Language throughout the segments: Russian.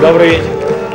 Добрый вечер.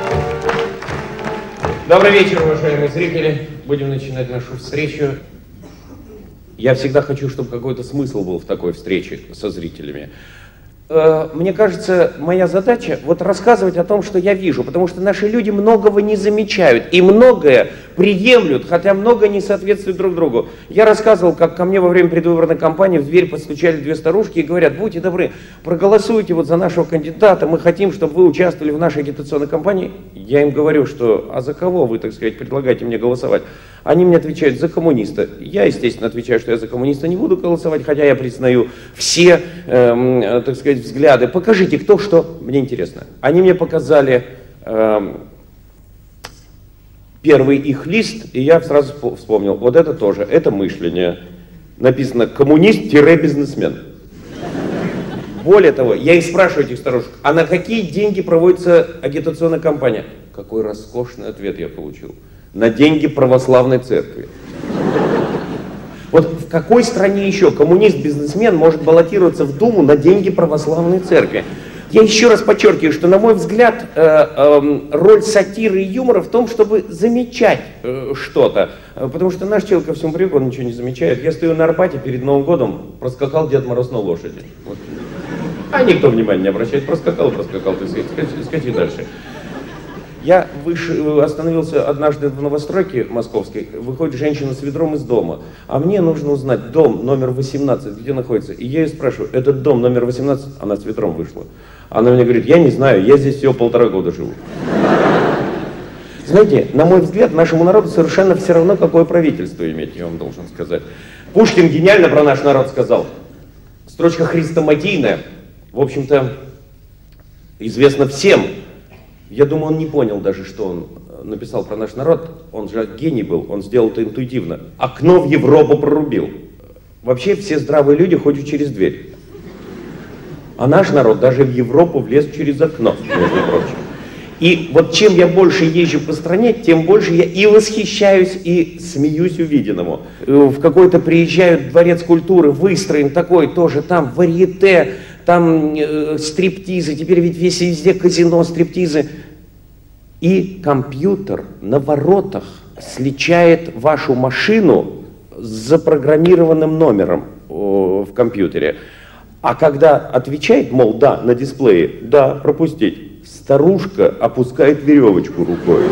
Добрый вечер, уважаемые зрители. Будем начинать нашу встречу. Я всегда хочу, чтобы какой-то смысл был в такой встрече со зрителями. Мне кажется, моя задача вот рассказывать о том, что я вижу, потому что наши люди многого не замечают и многое приемлют, хотя многое не соответствует друг другу. Я рассказывал, как ко мне во время предвыборной кампании в дверь постучали две старушки и говорят: будьте добры, проголосуйте вот за нашего кандидата, мы хотим, чтобы вы участвовали в нашей агитационной кампании. Я им говорю, что а за кого вы, так сказать, предлагаете мне голосовать? Они мне отвечают: за коммуниста. Я, естественно, отвечаю, что я за коммуниста не буду голосовать, хотя я признаю все, так сказать, взгляды. Покажите, кто что, мне интересно. Они мне показали первый их лист, и я сразу вспомнил, вот это тоже, это мышление. Написано «коммунист-бизнесмен». Более того, я их спрашиваю, этих старушек, а на какие деньги проводится агитационная кампания? Какой роскошный ответ я получил. На деньги православной церкви. Вот в какой стране еще коммунист-бизнесмен может баллотироваться в Думу на деньги православной церкви? Я еще раз подчеркиваю, что, на мой взгляд, роль сатиры и юмора в том, чтобы замечать что-то. Потому что наш человек ко всему привык, он ничего не замечает. Я стою на Арбате перед Новым годом, проскакал Дед Мороз на лошади. Вот. А никто внимания не обращает. Проскакал, ты скачи дальше. Я остановился однажды в новостройке московской, выходит женщина с ведром из дома, а мне нужно узнать дом номер 18, где находится. И я ее спрашиваю: этот дом номер 18, она с ведром вышла. Она мне говорит: я не знаю, я здесь всего 1,5 года живу. Знаете, на мой взгляд, нашему народу совершенно все равно, какое правительство иметь, я вам должен сказать. Пушкин гениально про наш народ сказал. Строчка хрестоматийная, в общем-то, известна всем. Я думаю, он не понял даже, что он написал про наш народ. Он же гений был, он сделал это интуитивно. Окно в Европу прорубил. Вообще все здравые люди ходят через дверь. А наш народ даже в Европу влез через окно, между прочим. И вот чем я больше езжу по стране, тем больше я и восхищаюсь, и смеюсь увиденному. В какой-то приезжают дворец культуры, выстроен такой тоже, там варьете, там стриптизы, теперь ведь везде казино, стриптизы. И компьютер на воротах сличает вашу машину с запрограммированным номером в компьютере. А когда отвечает, мол, да, на дисплее, да, пропустить, старушка опускает веревочку рукой.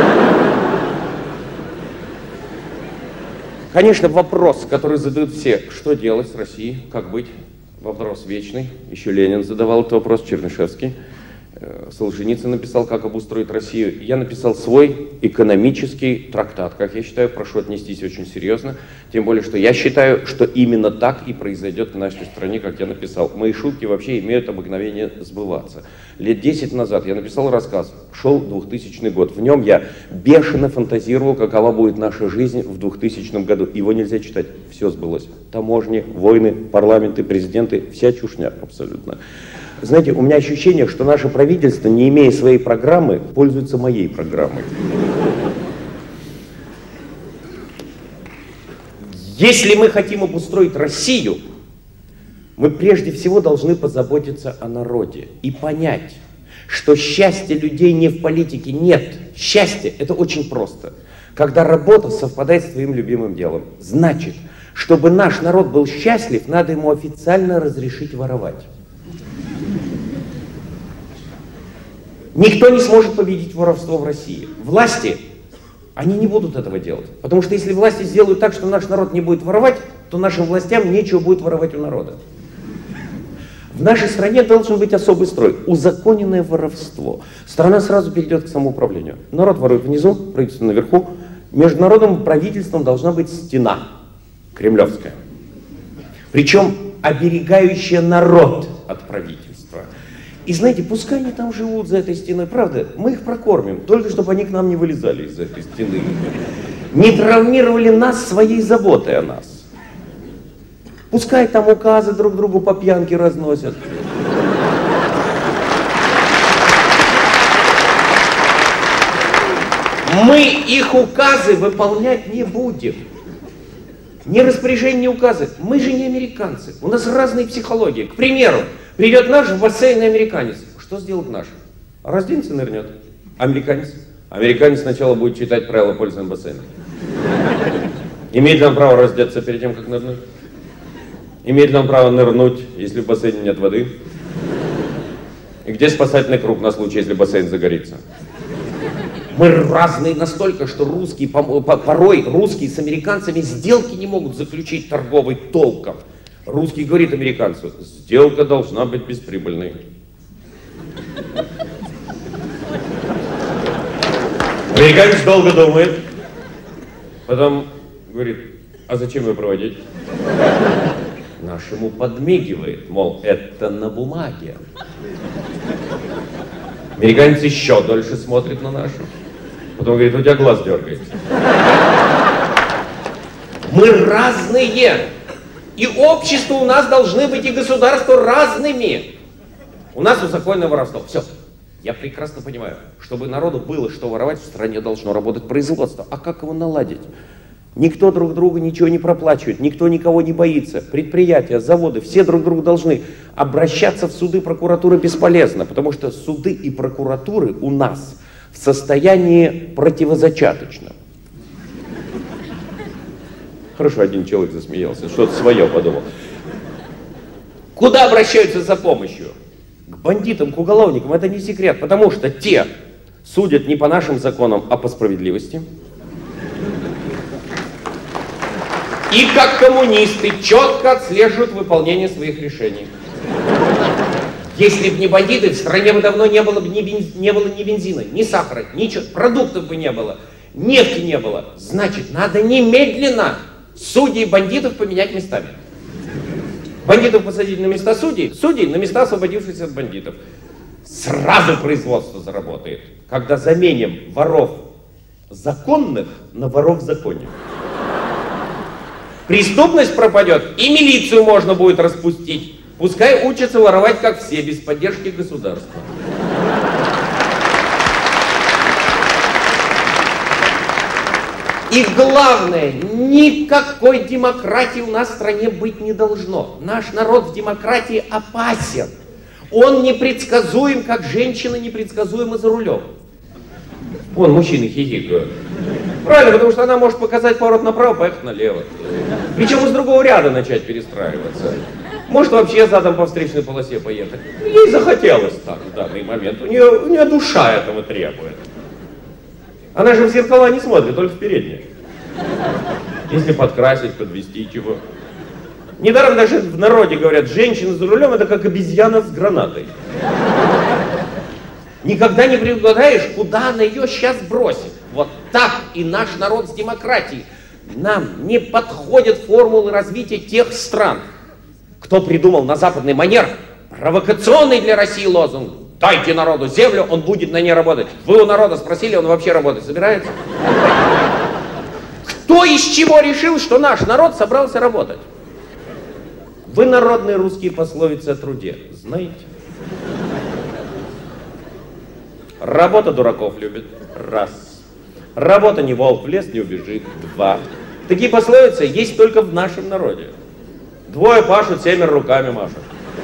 Конечно, вопрос, который задают все: что делать с Россией, как быть? Вопрос вечный. Еще Ленин задавал этот вопрос, Чернышевский. Солженицын написал, как обустроить Россию. Я написал свой экономический трактат, как я считаю, прошу отнестись очень серьезно. Тем более, что я считаю, что именно так и произойдет в нашей стране, как я написал. Мои шутки вообще имеют обыкновение сбываться. Лет 10 назад я написал рассказ, шел 2000 год. В нем я бешено фантазировал, какова будет наша жизнь в 2000 году. Его нельзя читать, все сбылось. Таможни, войны, парламенты, президенты, вся чушня абсолютно. Знаете, у меня ощущение, что наше правительство, не имея своей программы, пользуется моей программой. Если мы хотим обустроить Россию, мы прежде всего должны позаботиться о народе и понять, что счастье людей не в политике. Нет, счастье — это очень просто. Когда работа совпадает с твоим любимым делом. Значит, чтобы наш народ был счастлив, надо ему официально разрешить воровать. Никто не сможет победить воровство в России. Власти, они не будут этого делать. Потому что если власти сделают так, что наш народ не будет воровать, то нашим властям нечего будет воровать у народа. В нашей стране должен быть особый строй, узаконенное воровство. Страна сразу перейдет к самоуправлению. Народ ворует внизу, правительство наверху. Между народом и правительством должна быть стена кремлевская. Причем оберегающая народ от правительства. И знаете, пускай они там живут за этой стеной, правда, мы их прокормим, только чтобы они к нам не вылезали из этой стены. Не травмировали нас своей заботой о нас. Пускай там указы друг другу по пьянке разносят. Мы их указы выполнять не будем. Ни распоряжения, ни указы. Мы же не американцы. У нас разные психологии. К примеру, придет наш в бассейн американец. Что сделает наш? разденется и нырнет. Американец? Американец сначала будет читать правила пользования бассейном. Имеет ли он право раздеться перед тем, как нырнуть? Имеет ли он право нырнуть, если в бассейне нет воды? И где спасательный круг на случай, если бассейн загорится? Мы разные настолько, что русские, порой русские с американцами сделки не могут заключить торговой толком. Русский говорит американцу: сделка должна быть бесприбыльной. Американец долго думает, потом говорит: а зачем ее проводить? Наш ему подмигивает, мол, это на бумаге. Американец еще дольше смотрит на нашу, потом говорит: у тебя глаз дергается. Мы разные, и общество у нас должны быть, и государство разными. У нас узаконено воровство. Все. Я прекрасно понимаю, чтобы народу было что воровать, в стране должно работать производство. А как его наладить? Никто друг друга ничего не проплачивает, никто никого не боится. Предприятия, заводы, все друг другу должны. Обращаться в суды, прокуратуры бесполезно, потому что суды и прокуратуры у нас в состоянии противозачаточном. Хорошо, один человек засмеялся, что-то свое подумал. Куда обращаются за помощью? К бандитам, к уголовникам, это не секрет, потому что те судят не по нашим законам, а по справедливости. И как коммунисты четко отслеживают выполнение своих решений. Если бы не бандиты, в стране бы давно не было ни бензина, ни сахара, ничего, продуктов бы не было, нефти не было. Значит, надо немедленно судей и бандитов поменять местами. Бандитов посадить на места судей, судей на места, освободившихся от бандитов. Сразу производство заработает, когда заменим воров законных на воров в законе. Преступность пропадет, и милицию можно будет распустить. Пускай учатся воровать, как все, без поддержки государства. И главное, никакой демократии у нас в стране быть не должно. Наш народ в демократии опасен. Он непредсказуем, как женщина непредсказуема за рулем. Вон мужчины хихикают. Правильно, потому что она может показать поворот направо, поехать налево. Причем из другого ряда начать перестраиваться. Может вообще задом по встречной полосе поехать. Ей захотелось так в данный момент. У нее душа этого требует. Она же в зеркала не смотрит, только в передние. Если подкрасить, подвести чего. Недаром даже в народе говорят, женщина за рулем это как обезьяна с гранатой. Никогда не предугадаешь, куда она ее сейчас бросит. Вот так и наш народ с демократией. Нам не подходят формулы развития тех стран, кто придумал на западный манер провокационный для России лозунг: дайте народу землю, он будет на ней работать. Вы у народа спросили, он вообще работать собирается? Кто из чего решил, что наш народ собрался работать? Вы народные русские пословицы о труде знаете? Работа дураков любит. Раз. Работа не волк, в лес не убежит. Два. Такие пословицы есть только в нашем народе. Двое пашут, семеро руками машут.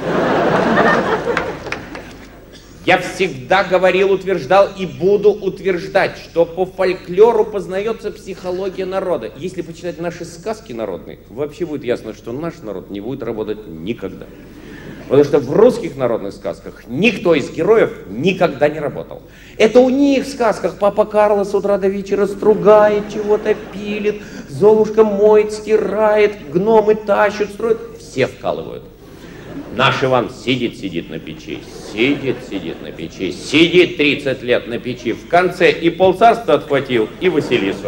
Я всегда говорил, утверждал и буду утверждать, что по фольклору познается психология народа. Если почитать наши сказки народные, вообще будет ясно, что наш народ не будет работать никогда. Потому что в русских народных сказках никто из героев никогда не работал. Это у них в сказках папа Карло с утра до вечера стругает, чего-то пилит, Золушка моет, стирает, гномы тащат, строят. Все вкалывают. Наш Иван сидит на печи, сидит на печи, сидит 30 лет на печи, в конце и полцарства отхватил, и Василису.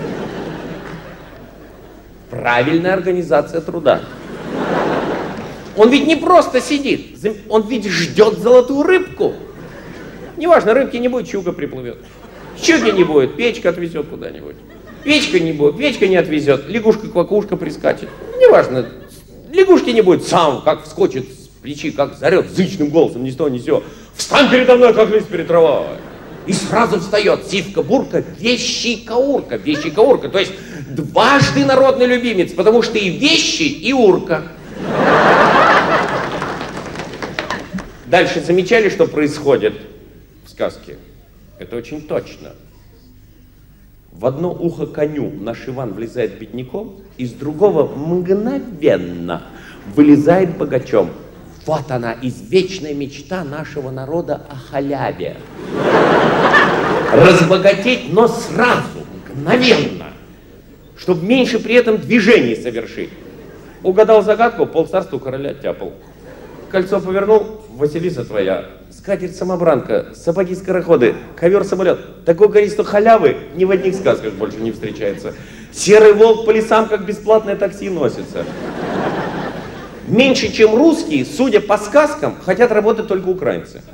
Правильная организация труда. Он ведь не просто сидит, он ведь ждет золотую рыбку. Неважно, рыбки не будет, щука приплывет. Щуки не будет, печка отвезет куда-нибудь. Печка не будет, печка не отвезет, лягушка-квакушка прискачет. Неважно, лягушки не будет, сам как вскочит с плечи, как зарет зычным голосом, ни с того ни с сего. Встань передо мной, как лист перед травой. И сразу встает сивка-бурка, вещий-каурка. Вещий-каурка, то есть дважды народный любимец, потому что и вещи, и урка. Дальше замечали, что происходит в сказке. Это очень точно. В одно ухо коню наш Иван влезает бедняком, из другого мгновенно вылезает богачом. Вот она, извечная мечта нашего народа о халяве. Разбогатеть, но сразу, мгновенно, чтобы меньше при этом движений совершить. Угадал загадку, полцарства у короля тяпал. Кольцо повернул, Василиса твоя. Скатерть-самобранка, сапоги-скороходы, ковер-самолет. Такое количество халявы ни в одних сказках больше не встречается. Серый волк по лесам, как бесплатное такси, носится. Меньше, чем русские, судя по сказкам, хотят работать только украинцы.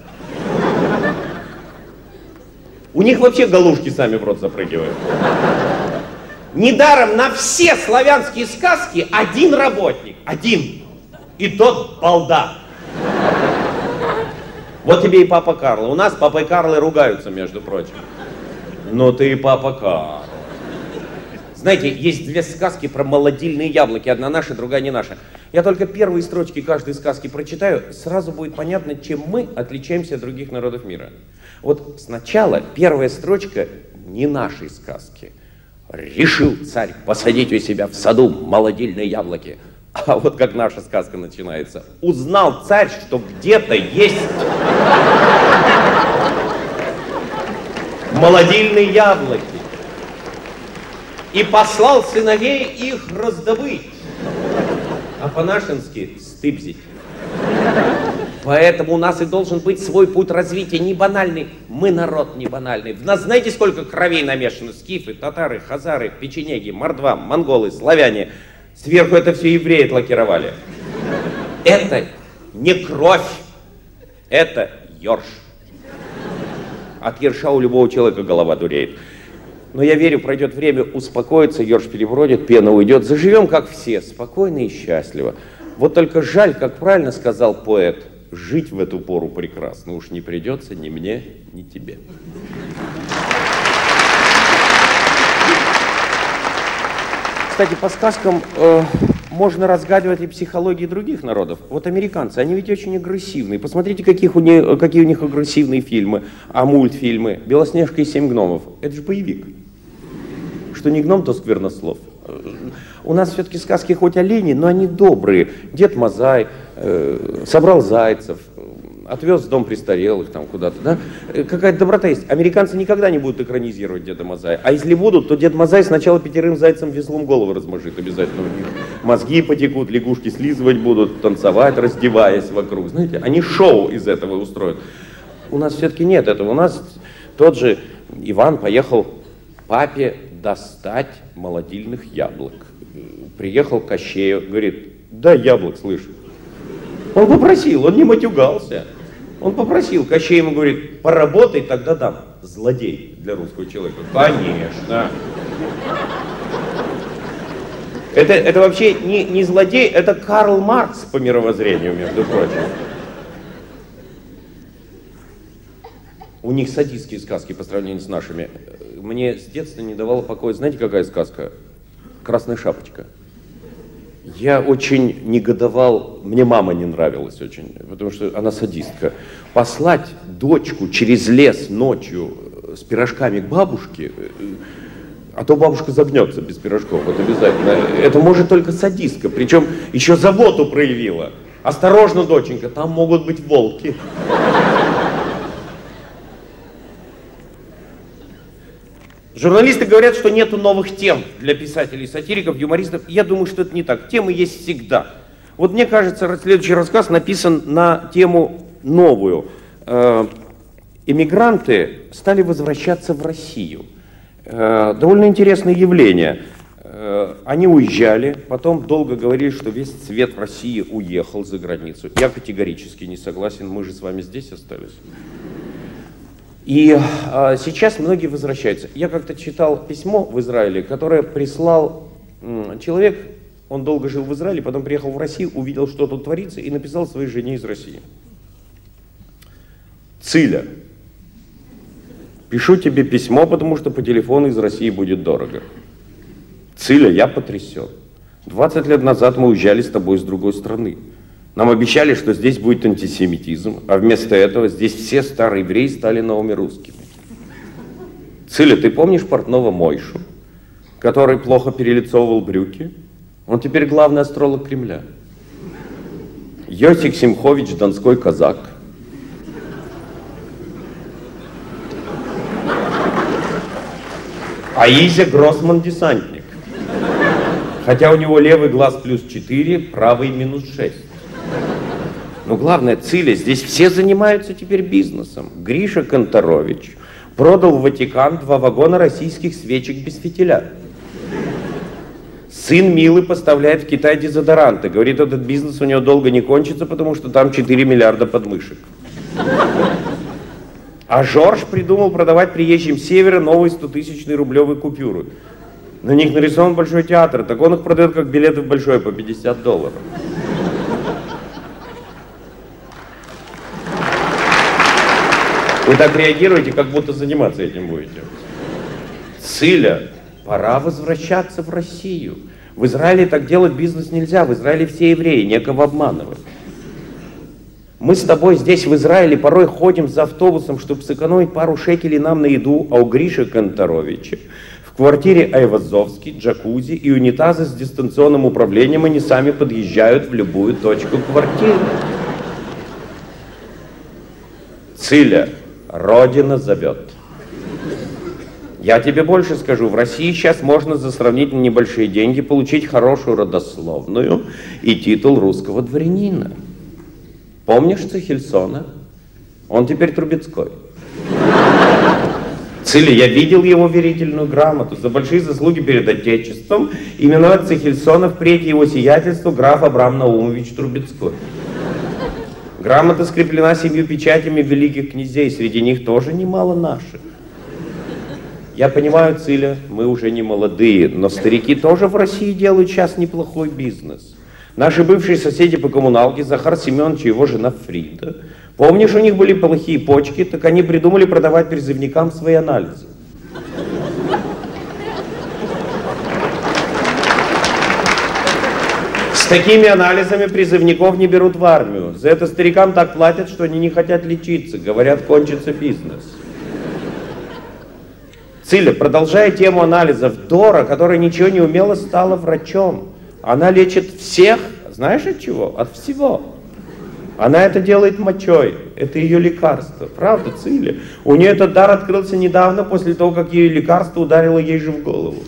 У них вообще галушки сами в рот запрыгивают. Недаром на все славянские сказки один работник. Один. И тот балда. Вот тебе и папа Карло. У нас папа и Карло ругаются, между прочим. Но ты и папа Карло. Знаете, есть две сказки про молодильные яблоки. Одна наша, другая не наша. Я только первые строчки каждой сказки прочитаю, сразу будет понятно, чем мы отличаемся от других народов мира. Вот сначала первая строчка не нашей сказки. Решил царь посадить у себя в саду молодильные яблоки. А вот как наша сказка начинается. Узнал царь, что где-то есть молодильные яблоки. И послал сыновей их раздобыть. А по-нашенски стыбзить. Поэтому у нас и должен быть свой путь развития, не банальный. Мы народ не банальный. В нас знаете, сколько кровей намешано? Скифы, татары, хазары, печенеги, мордва, монголы, славяне. Сверху это все евреи отлакировали. Это не кровь, это ёрш. От ерша у любого человека голова дуреет. Но я верю, пройдет время, успокоится, ёрш перебродит, пена уйдет. Заживем, как все, спокойно и счастливо. Вот только жаль, как правильно сказал поэт, жить в эту пору прекрасно уж не придется ни мне, ни тебе. Кстати, по сказкам можно разгадывать и психологии других народов. Вот американцы, они ведь очень агрессивные. Посмотрите, какие у них агрессивные фильмы, а мультфильмы. «Белоснежка и 7 гномов». Это же боевик. Что не гном, то сквернослов. У нас все-таки сказки хоть олени, но они добрые. Дед Мазай собрал зайцев, отвез в дом престарелых там куда-то, да? Какая-то доброта есть. Американцы никогда не будут экранизировать Деда Мазая. А если будут, то Дед Мазай сначала 5 зайцам веслом голову размажет обязательно. У них мозги потекут, лягушки слизывать будут, танцевать, раздеваясь вокруг. Знаете, они шоу из этого устроят. У нас все-таки нет этого. У нас тот же Иван поехал папе достать молодильных яблок. Приехал к Кощею, говорит, дай яблок, слышь. Он попросил, он не матюгался. Он попросил, Кощей ему говорит, поработай, тогда дам. Злодей для русского человека. Конечно. Это вообще не злодей, это Карл Маркс по мировоззрению, между прочим. У них садистские сказки по сравнению с нашими. Мне с детства не давала покоя, знаете, какая сказка? «Красная шапочка». Я очень негодовал, мне мама не нравилась очень, потому что она садистка. Послать дочку через лес ночью с пирожками к бабушке, а то бабушка загнется без пирожков, вот обязательно. Это может только садистка, причем еще заботу проявила. Осторожно, доченька, там могут быть волки. Журналисты говорят, что нету новых тем для писателей, сатириков, юмористов. Я думаю, что это не так. Темы есть всегда. Вот мне кажется, следующий рассказ написан на тему новую. Эмигранты стали возвращаться в Россию. Довольно интересное явление. Они уезжали, потом долго говорили, что весь цвет России уехал за границу. Я категорически не согласен, мы же с вами здесь остались. И сейчас многие возвращаются. Я как-то читал письмо в Израиле, которое прислал человек, он долго жил в Израиле, потом приехал в Россию, увидел, что тут творится, и написал своей жене из России. Циля, пишу тебе письмо, потому что по телефону из России будет дорого. Циля, я потрясен. 20 лет назад мы уезжали с тобой из другой страны. Нам обещали, что здесь будет антисемитизм, а вместо этого здесь все старые евреи стали новыми русскими. Циля, ты помнишь портного Мойшу, который плохо перелицовывал брюки? Он теперь главный астролог Кремля. Йосик Симхович, донской казак. А Изя Гроссман десантник. Хотя у него левый глаз плюс 4, правый минус 6. Но главное, Циля, здесь все занимаются теперь бизнесом. Гриша Конторович продал в Ватикан 2 вагона российских свечек без фитиля. Сын Милы поставляет в Китай дезодоранты. Говорит, этот бизнес у него долго не кончится, потому что там 4 миллиарда подмышек. А Жорж придумал продавать приезжим с севера новые 100-тысячные рублевые купюры. На них нарисован Большой театр, так он их продает как билеты в Большой по $50. Вы так реагируете, как будто заниматься этим будете. Циля, пора возвращаться в Россию. В Израиле так делать бизнес нельзя, в Израиле все евреи, некого обманывать. Мы с тобой здесь в Израиле порой ходим за автобусом, чтобы сэкономить пару шекелей нам на еду, а у Гриши Конторовича в квартире Айвазовский, джакузи и унитазы с дистанционным управлением, они сами подъезжают в любую точку квартиры. Циля, Родина зовет. Я тебе больше скажу, в России сейчас можно за сравнительно небольшие деньги получить хорошую родословную и титул русского дворянина. Помнишь Цихельсона? Он теперь Трубецкой. Циля, я видел его верительную грамоту. За большие заслуги перед Отечеством именовать Цихельсона впредь его сиятельству граф Абрам Наумович Трубецкой. Грамота скреплена 7 печатями великих князей, среди них тоже немало наших. Я понимаю, Циля, мы уже не молодые, но старики тоже в России делают сейчас неплохой бизнес. Наши бывшие соседи по коммуналке, Захар Семенович и его жена Фрида, помнишь, у них были плохие почки, так они придумали продавать призывникам свои анализы. С такими анализами призывников не берут в армию. За это старикам так платят, что они не хотят лечиться. Говорят, кончится бизнес. Циля, продолжая тему анализов, Дора, которая ничего не умела, стала врачом. Она лечит всех, знаешь от чего? От всего. Она это делает мочой. Это ее лекарство. Правда, Циля? У нее этот дар открылся недавно, после того, как ее лекарство ударило ей же в голову.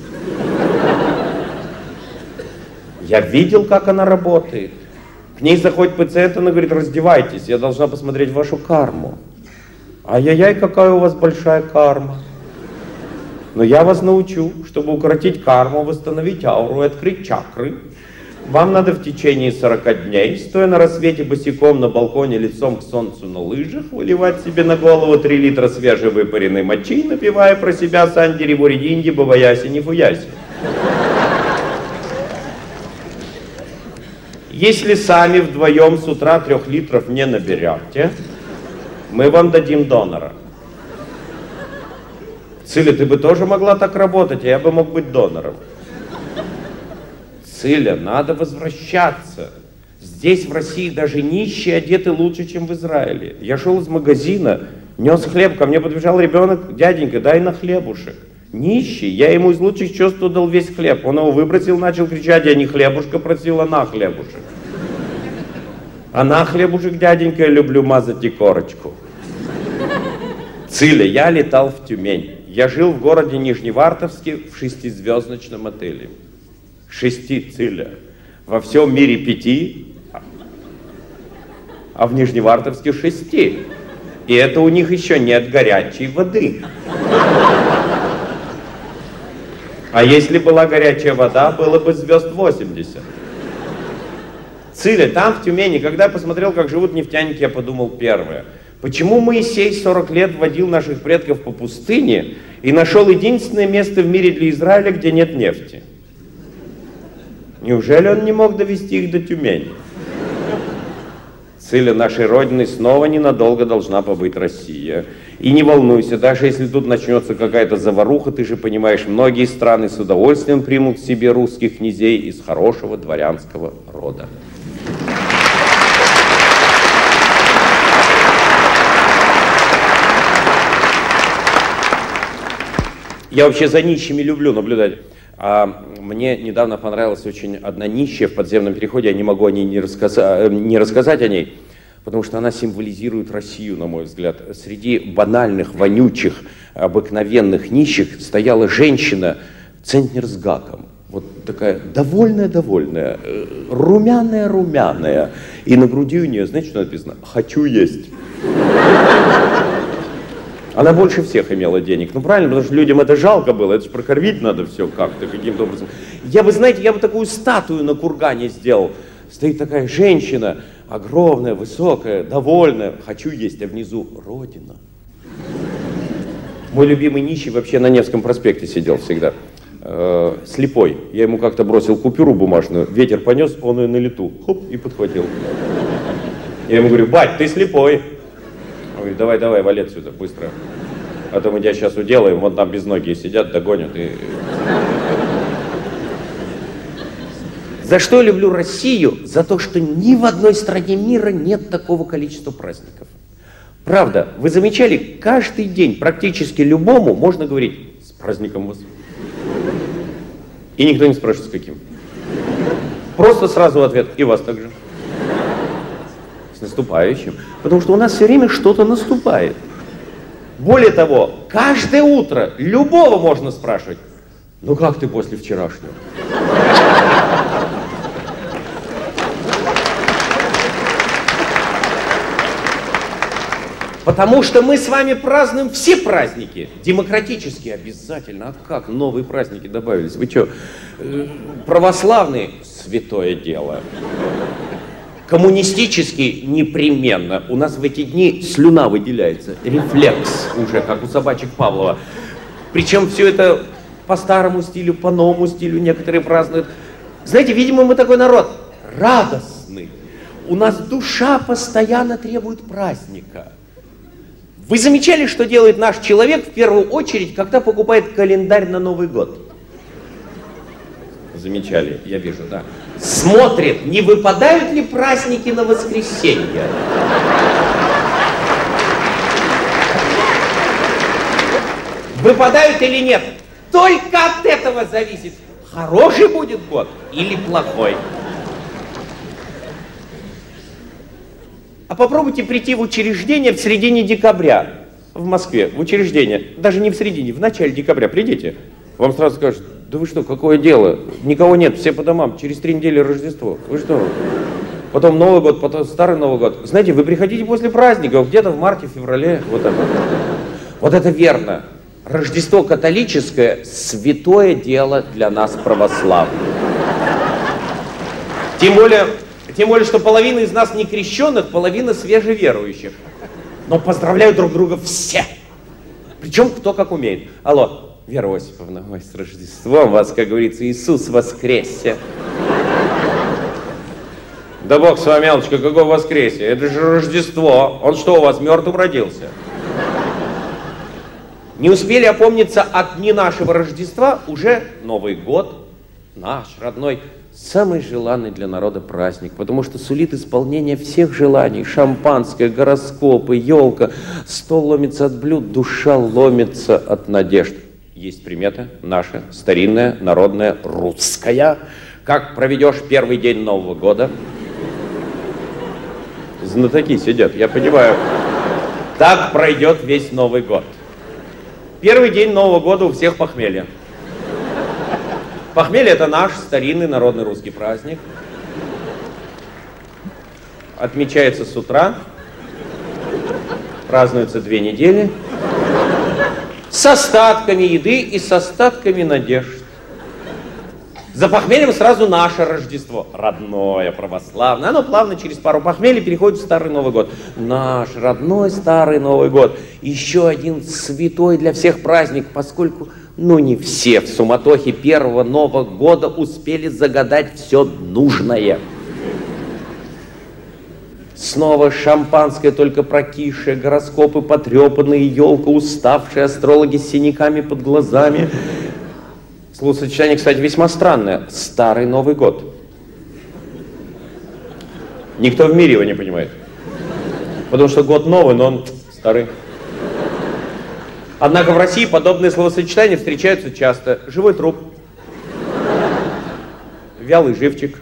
Я видел, как она работает. К ней заходит пациент, она говорит, раздевайтесь, я должна посмотреть вашу карму. Ай-яй-яй, какая у вас большая карма. Но я вас научу, чтобы укоротить карму, восстановить ауру и открыть чакры. Вам надо в течение 40 дней, стоя на рассвете босиком на балконе лицом к солнцу на лыжах, выливать себе на голову 3 литра свежевыпаренной мочи, напевая про себя «Сандери буридинди, бабаяси, нифуяси». Если сами вдвоем с утра 3 литров не наберете, мы вам дадим донора. Циля, ты бы тоже могла так работать, а я бы мог быть донором. Циля, надо возвращаться. Здесь, в России, даже нищие одеты лучше, чем в Израиле. Я шел из магазина, нес хлеб, ко мне подбежал ребенок, дяденька, дай на хлебушек. Нищий, я ему из лучших чувств дал весь хлеб. Он его выбросил, начал кричать, я не хлебушка просил, а на хлебушек. А на хлебушек, дяденька, я люблю мазать и корочку. Циля, я летал в Тюмень. Я жил в городе Нижневартовске в 6-звездочном отеле. 6, Циля. Во всем мире 5, а в Нижневартовске 6. И это у них еще нет горячей воды. А если была горячая вода, было бы звезд 80. Циля, там в Тюмени, когда я посмотрел, как живут нефтяники, я подумал первое. Почему Моисей 40 лет водил наших предков по пустыне и нашел единственное место в мире для Израиля, где нет нефти? Неужели он не мог довести их до Тюмени? Циля, нашей Родиной снова ненадолго должна побыть Россия. И не волнуйся, даже если тут начнется какая-то заваруха, ты же понимаешь, многие страны с удовольствием примут к себе русских князей из хорошего дворянского рода. Я вообще за нищими люблю наблюдать. А мне недавно понравилась очень одна нищая в подземном переходе. Я не могу о ней не рассказать о ней, потому что она символизирует Россию, на мой взгляд. Среди банальных, вонючих, обыкновенных нищих стояла женщина, центнер с гаком. Вот такая довольная, румяная. И на груди у нее, знаете, что написано? «Хочу есть». Она больше всех имела денег. Ну правильно, потому что людям это жалко было. Это же прокормить надо все как-то, каким-то образом. Я бы такую статую на кургане сделал. Стоит такая женщина, огромная, высокая, довольная. «Хочу есть», а внизу «Родина». Мой любимый нищий вообще на Невском проспекте сидел всегда. Слепой. Я ему как-то бросил купюру бумажную, ветер понес, он ее на лету, хоп, и подхватил. Я ему говорю: «Бать, ты слепой». Он говорит: давай, вали отсюда, быстро. А то мы тебя сейчас уделаем, вон там безногие сидят, догонят. За что я люблю Россию? За то, что ни в одной стране мира нет такого количества праздников. Правда, вы замечали, каждый день практически любому можно говорить: «С праздником вас». И никто не спрашивает, с каким. Просто сразу в ответ: «И вас также». С наступающим. Потому что у нас все время что-то наступает. Более того, каждое утро любого можно спрашивать: «Ну как ты после вчерашнего?» Потому что мы с вами празднуем все праздники. Демократические обязательно. А как новые праздники добавились? Вы что, православные? Святое дело. Коммунистический непременно. У нас в эти дни слюна выделяется. Рефлекс уже, как у собачек Павлова. Причем все это по старому стилю, по новому стилю некоторые празднуют. Знаете, видимо, мы такой народ радостный. У нас душа постоянно требует праздника. Вы замечали, что делает наш человек в первую очередь, когда покупает календарь на Новый год? Замечали, я вижу, да. Смотрит, не выпадают ли праздники на воскресенье. Выпадают или нет? Только от этого зависит, хороший будет год или плохой. А попробуйте прийти в учреждение в середине декабря в Москве, в учреждение, даже не в середине, в начале декабря придите. Вам сразу скажут: «Да вы что, какое дело? Никого нет, все по домам, через 3 недели Рождество. Вы что?» Потом Новый год, потом Старый Новый год. Знаете, вы приходите после праздников, где-то в марте, феврале, вот это. Вот это верно. Рождество католическое — святое дело для нас, православных. Тем более, что половина из нас не крещенных, половина свежеверующих. Но поздравляют друг друга все. Причем кто как умеет. Алло, Вера Осиповна, ой, с Рождеством вас, как говорится, Иисус воскресе. Да бог с вами, Аллочка, какое воскресие? Это же Рождество. Он что, у вас мертвым родился? Не успели опомниться от дни нашего Рождества, уже Новый год, наш родной, самый желанный для народа праздник, потому что сулит исполнение всех желаний. Шампанское, гороскопы, елка, стол ломится от блюд, душа ломится от надежд. Есть примета наша, старинная, народная, русская. Как проведешь первый день Нового года? Знатоки сидят, я понимаю. Так пройдет весь Новый год. Первый день Нового года у всех похмелье. Похмелье — это наш старинный народный русский праздник. Отмечается с утра, празднуется 2 недели, с остатками еды и с остатками надежд. За похмельем сразу наше Рождество, родное, православное. Оно плавно через пару похмелий переходит в Старый Новый год. Наш родной Старый Новый год. Еще один святой для всех праздник, поскольку, не все в суматохе первого Нового года успели загадать все нужное. Снова шампанское, только прокисшее, гороскопы потрепанные, елка уставшая, астрологи с синяками под глазами. Словосочетание, кстати, весьма странное. Старый Новый год. Никто в мире его не понимает. Потому что год новый, но он старый. Однако в России подобные словосочетания встречаются часто. Живой труп, вялый живчик.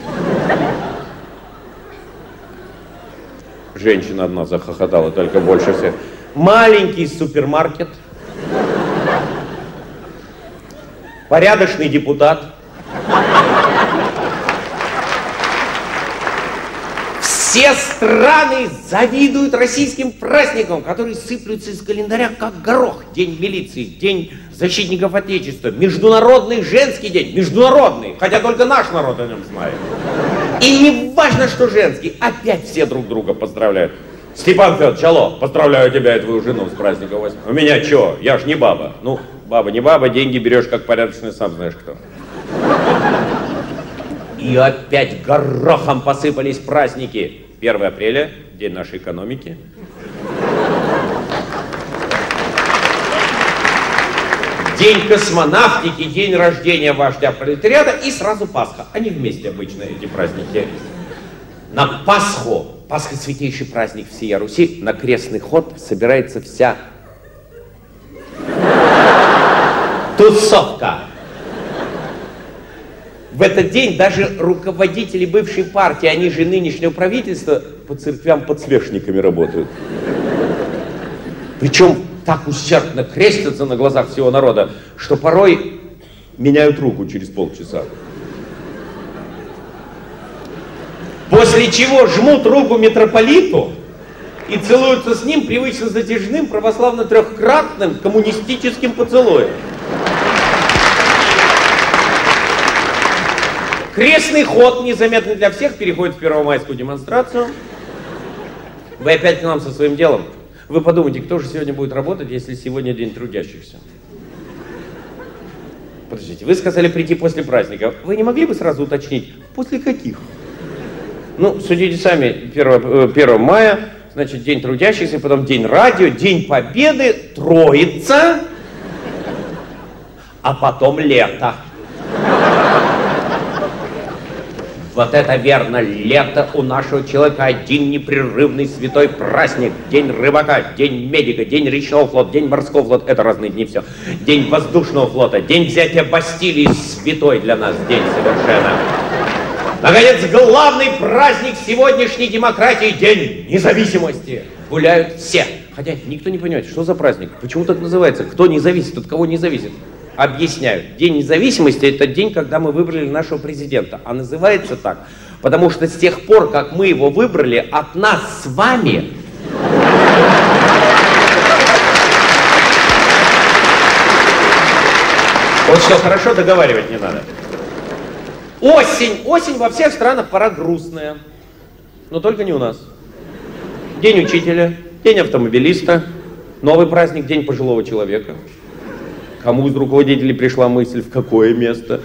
Женщина одна захохотала только больше всех. Маленький супермаркет. Порядочный депутат. Все страны завидуют российским праздникам, которые сыплются из календаря как горох. День милиции, День защитников Отечества, Международный женский день, международный, хотя только наш народ о нем знает. И не важно, что женский, опять все друг друга поздравляют. Степан Федорович, алло, поздравляю тебя и твою жену с праздником 8. У меня чё, я ж не баба. Ну, баба не баба, деньги берешь как порядочный, сам знаешь кто. И опять горохом посыпались праздники. 1 апреля, день нашей экономики. День космонавтики, день рождения вождя пролетариата и сразу Пасха. Они вместе обычно, эти праздники. На Пасху, Пасха — святейший праздник всей Руси, на крестный ход собирается вся тусовка. В этот день даже руководители бывшей партии, они же нынешнего правительства, по церквям подсвечниками работают. Причем так ущербно крестятся на глазах всего народа, что порой меняют руку через полчаса. После чего жмут руку митрополиту и целуются с ним привычно затяжным православно-трехкратным коммунистическим поцелуем. Крестный ход, незаметный для всех, переходит в первомайскую демонстрацию. Вы опять к нам со своим делом. Вы подумайте, кто же сегодня будет работать, если сегодня день трудящихся? Подождите, вы сказали прийти после праздника. Вы не могли бы сразу уточнить, после каких? Ну, судите сами, 1 мая, значит, день трудящихся, потом день радио, день победы, Троица, а потом лето. Вот это верно, лето у нашего человека один непрерывный святой праздник. День рыбака, день медика, день речного флота, день морского флота. Это разные дни, все. День воздушного флота, день взятия Бастилии, святой для нас день совершенно. Наконец, главный праздник сегодняшней демократии, день независимости. Гуляют все. Хотя никто не понимает, что за праздник, почему так называется, кто не зависит, от кого не зависит. Объясняют. День независимости — это день, когда мы выбрали нашего президента. А называется так, потому что с тех пор, как мы его выбрали, от нас с вами вот что, хорошо, договаривать не надо. Осень во всех странах пора грустная. Но только не у нас. День учителя, день автомобилиста, новый праздник, день пожилого человека. Кому из руководителей пришла мысль, в какое место?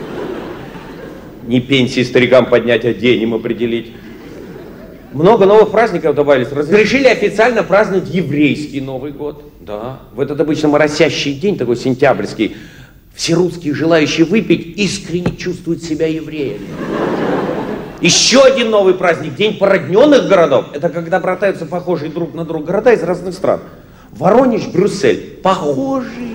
Не пенсии старикам поднять, а день им определить. Много новых праздников добавились. Разрешили официально праздновать еврейский Новый год. Да, в этот обычно моросящий день, такой сентябрьский, все русские, желающие выпить, искренне чувствуют себя евреями. Еще один новый праздник, день породненных городов. Это когда братаются похожие друг на друга города из разных стран. Воронеж, Брюссель, похожие.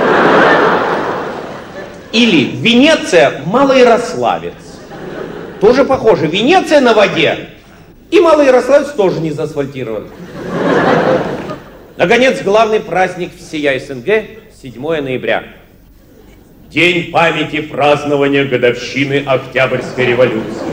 Или Венеция, Малоярославец. Тоже похоже. Венеция на воде. И Малоярославец тоже не заасфальтирован. Наконец, главный праздник всея СНГ, 7 ноября. День памяти празднования годовщины Октябрьской революции.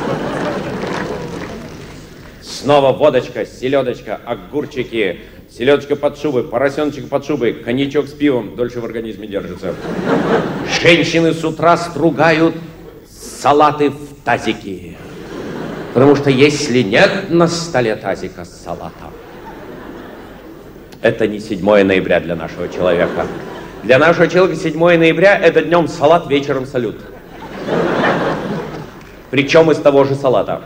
Снова водочка, селедочка, огурчики, селедочка под шубой, поросеночек под шубой, коньячок с пивом дольше в организме держится. Женщины с утра стругают салаты в тазики. Потому что если нет на столе тазика с салатом, это не 7 ноября для нашего человека. Для нашего человека 7 ноября это днем салат, вечером салют. Причем из того же салата.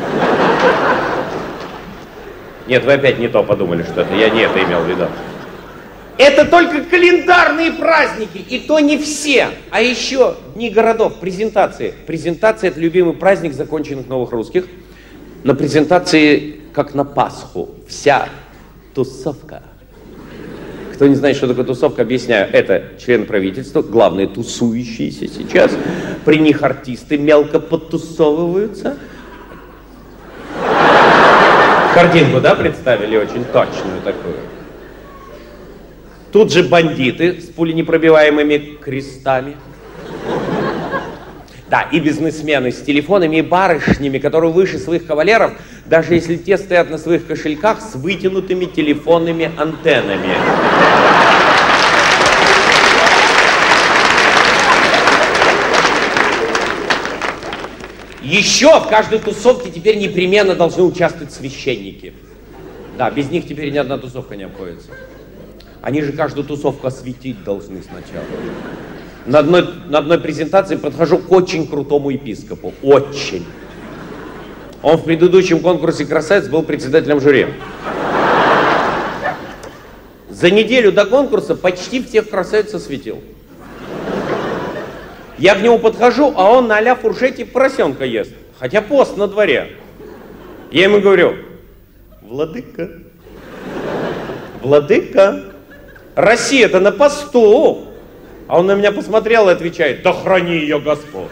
Нет, вы опять не то подумали, что это. Я не это имел в виду. Это только календарные праздники, и то не все. А еще дни городов, презентации. Презентация — это любимый праздник законченных новых русских. На презентации, как на Пасху, вся тусовка. Кто не знает, что такое тусовка, объясняю. Это член правительства, главные тусующиеся сейчас. При них артисты мелко подтусовываются. Картинку, да, представили очень точную такую. Тут же бандиты с пуленепробиваемыми крестами. Да, и бизнесмены с телефонами и барышнями, которые выше своих кавалеров, даже если те стоят на своих кошельках с вытянутыми телефонными антеннами. Еще в каждой тусовке теперь непременно должны участвовать священники. Да, без них теперь ни одна тусовка не обходится. Они же каждую тусовку осветить должны сначала. На одной презентации подхожу к очень крутому епископу. Очень. Он в предыдущем конкурсе «Красавец» был председателем жюри. За неделю до конкурса почти всех красавиц осветил. Я к нему подхожу, а он на фуршете поросенка ест. Хотя пост на дворе. Я ему говорю: владыка, владыка, Россия-то на посту. А он на меня посмотрел и отвечает: да храни ее Господь.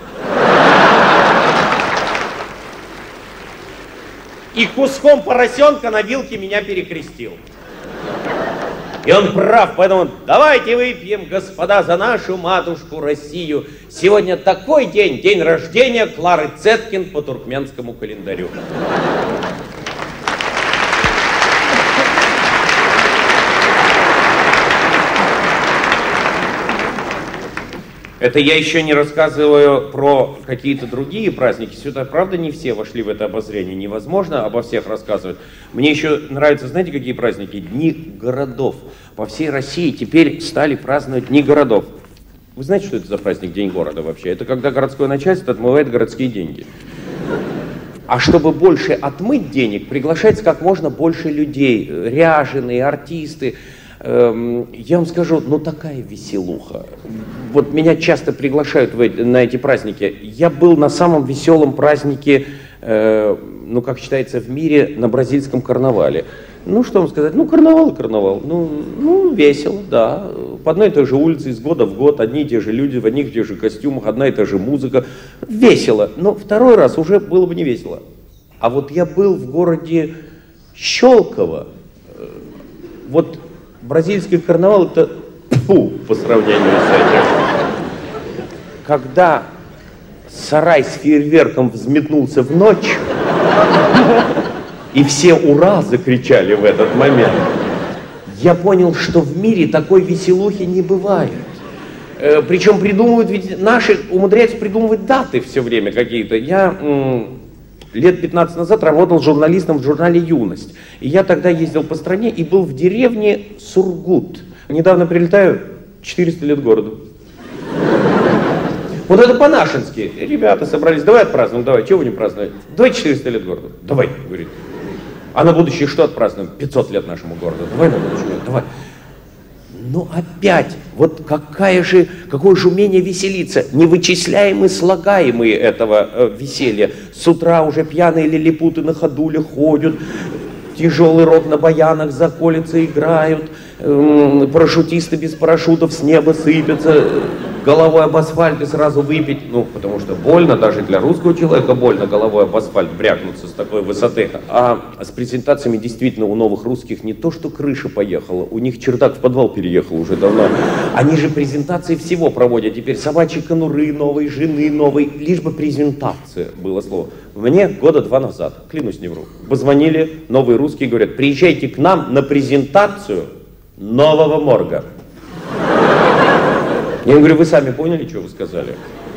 И куском поросенка на вилке меня перекрестил. И он прав, поэтому давайте выпьем, господа, за нашу матушку Россию. Сегодня такой день, день рождения Клары Цеткин по туркменскому календарю. Это я еще не рассказываю про какие-то другие праздники. Сюда, правда, не все вошли в это обозрение. Невозможно обо всех рассказывать. Мне еще нравятся, знаете, какие праздники? Дни городов. По всей России теперь стали праздновать Дни городов. Вы знаете, что это за праздник День города вообще? Это когда городское начальство отмывает городские деньги. А чтобы больше отмыть денег, приглашается как можно больше людей. Ряженые, артисты. Я вам скажу, ну такая веселуха. Вот меня часто приглашают на эти праздники. Я был на самом веселом празднике, ну как считается в мире, на бразильском карнавале. Ну что вам сказать, ну карнавал и карнавал. Ну весело, да. По одной и той же улице из года в год, одни и те же люди в одних и тех же костюмах, одна и та же музыка. Весело, но второй раз уже было бы не весело. А вот я был в городе Щелково. Вот бразильский карнавал — это фу по сравнению с этим. Когда сарай с фейерверком взметнулся в ночь, и все «Ура!» закричали в этот момент, я понял, что в мире такой веселухи не бывает. Причем придумывают, ведь наши умудряются придумывать даты все время какие-то. Я лет 15 назад работал журналистом в журнале «Юность». И я тогда ездил по стране и был в деревне Сургут. Недавно прилетаю, 400 лет городу. Вот это по-нашенски. Ребята собрались, давай отпразднуем, давай, чего будем праздновать? Давай 400 лет городу. Давай, говорит. А на будущее что отпразднуем? 500 лет нашему городу. Давай на будущее, давай. Ну опять, вот какое же умение веселиться, невычисляемые слагаемые этого веселья. С утра уже пьяные лилипуты на ходулях ходят, тяжелый рок на баянах заколется, играют, парашютисты без парашютов с неба сыпятся, головой об асфальт и сразу выпить, ну, потому что больно, даже для русского человека больно головой об асфальт брякнуться с такой высоты. А с презентациями действительно у новых русских не то, что крыша поехала, у них чердак в подвал переехал уже давно. Они же презентации всего проводят. Теперь собачьи конуры новые, жены новые, лишь бы презентация, было слово. Мне года 2 назад, клянусь не вру, позвонили новые русские, говорят: приезжайте к нам на презентацию нового морга. Я им говорю: вы сами поняли, что вы сказали?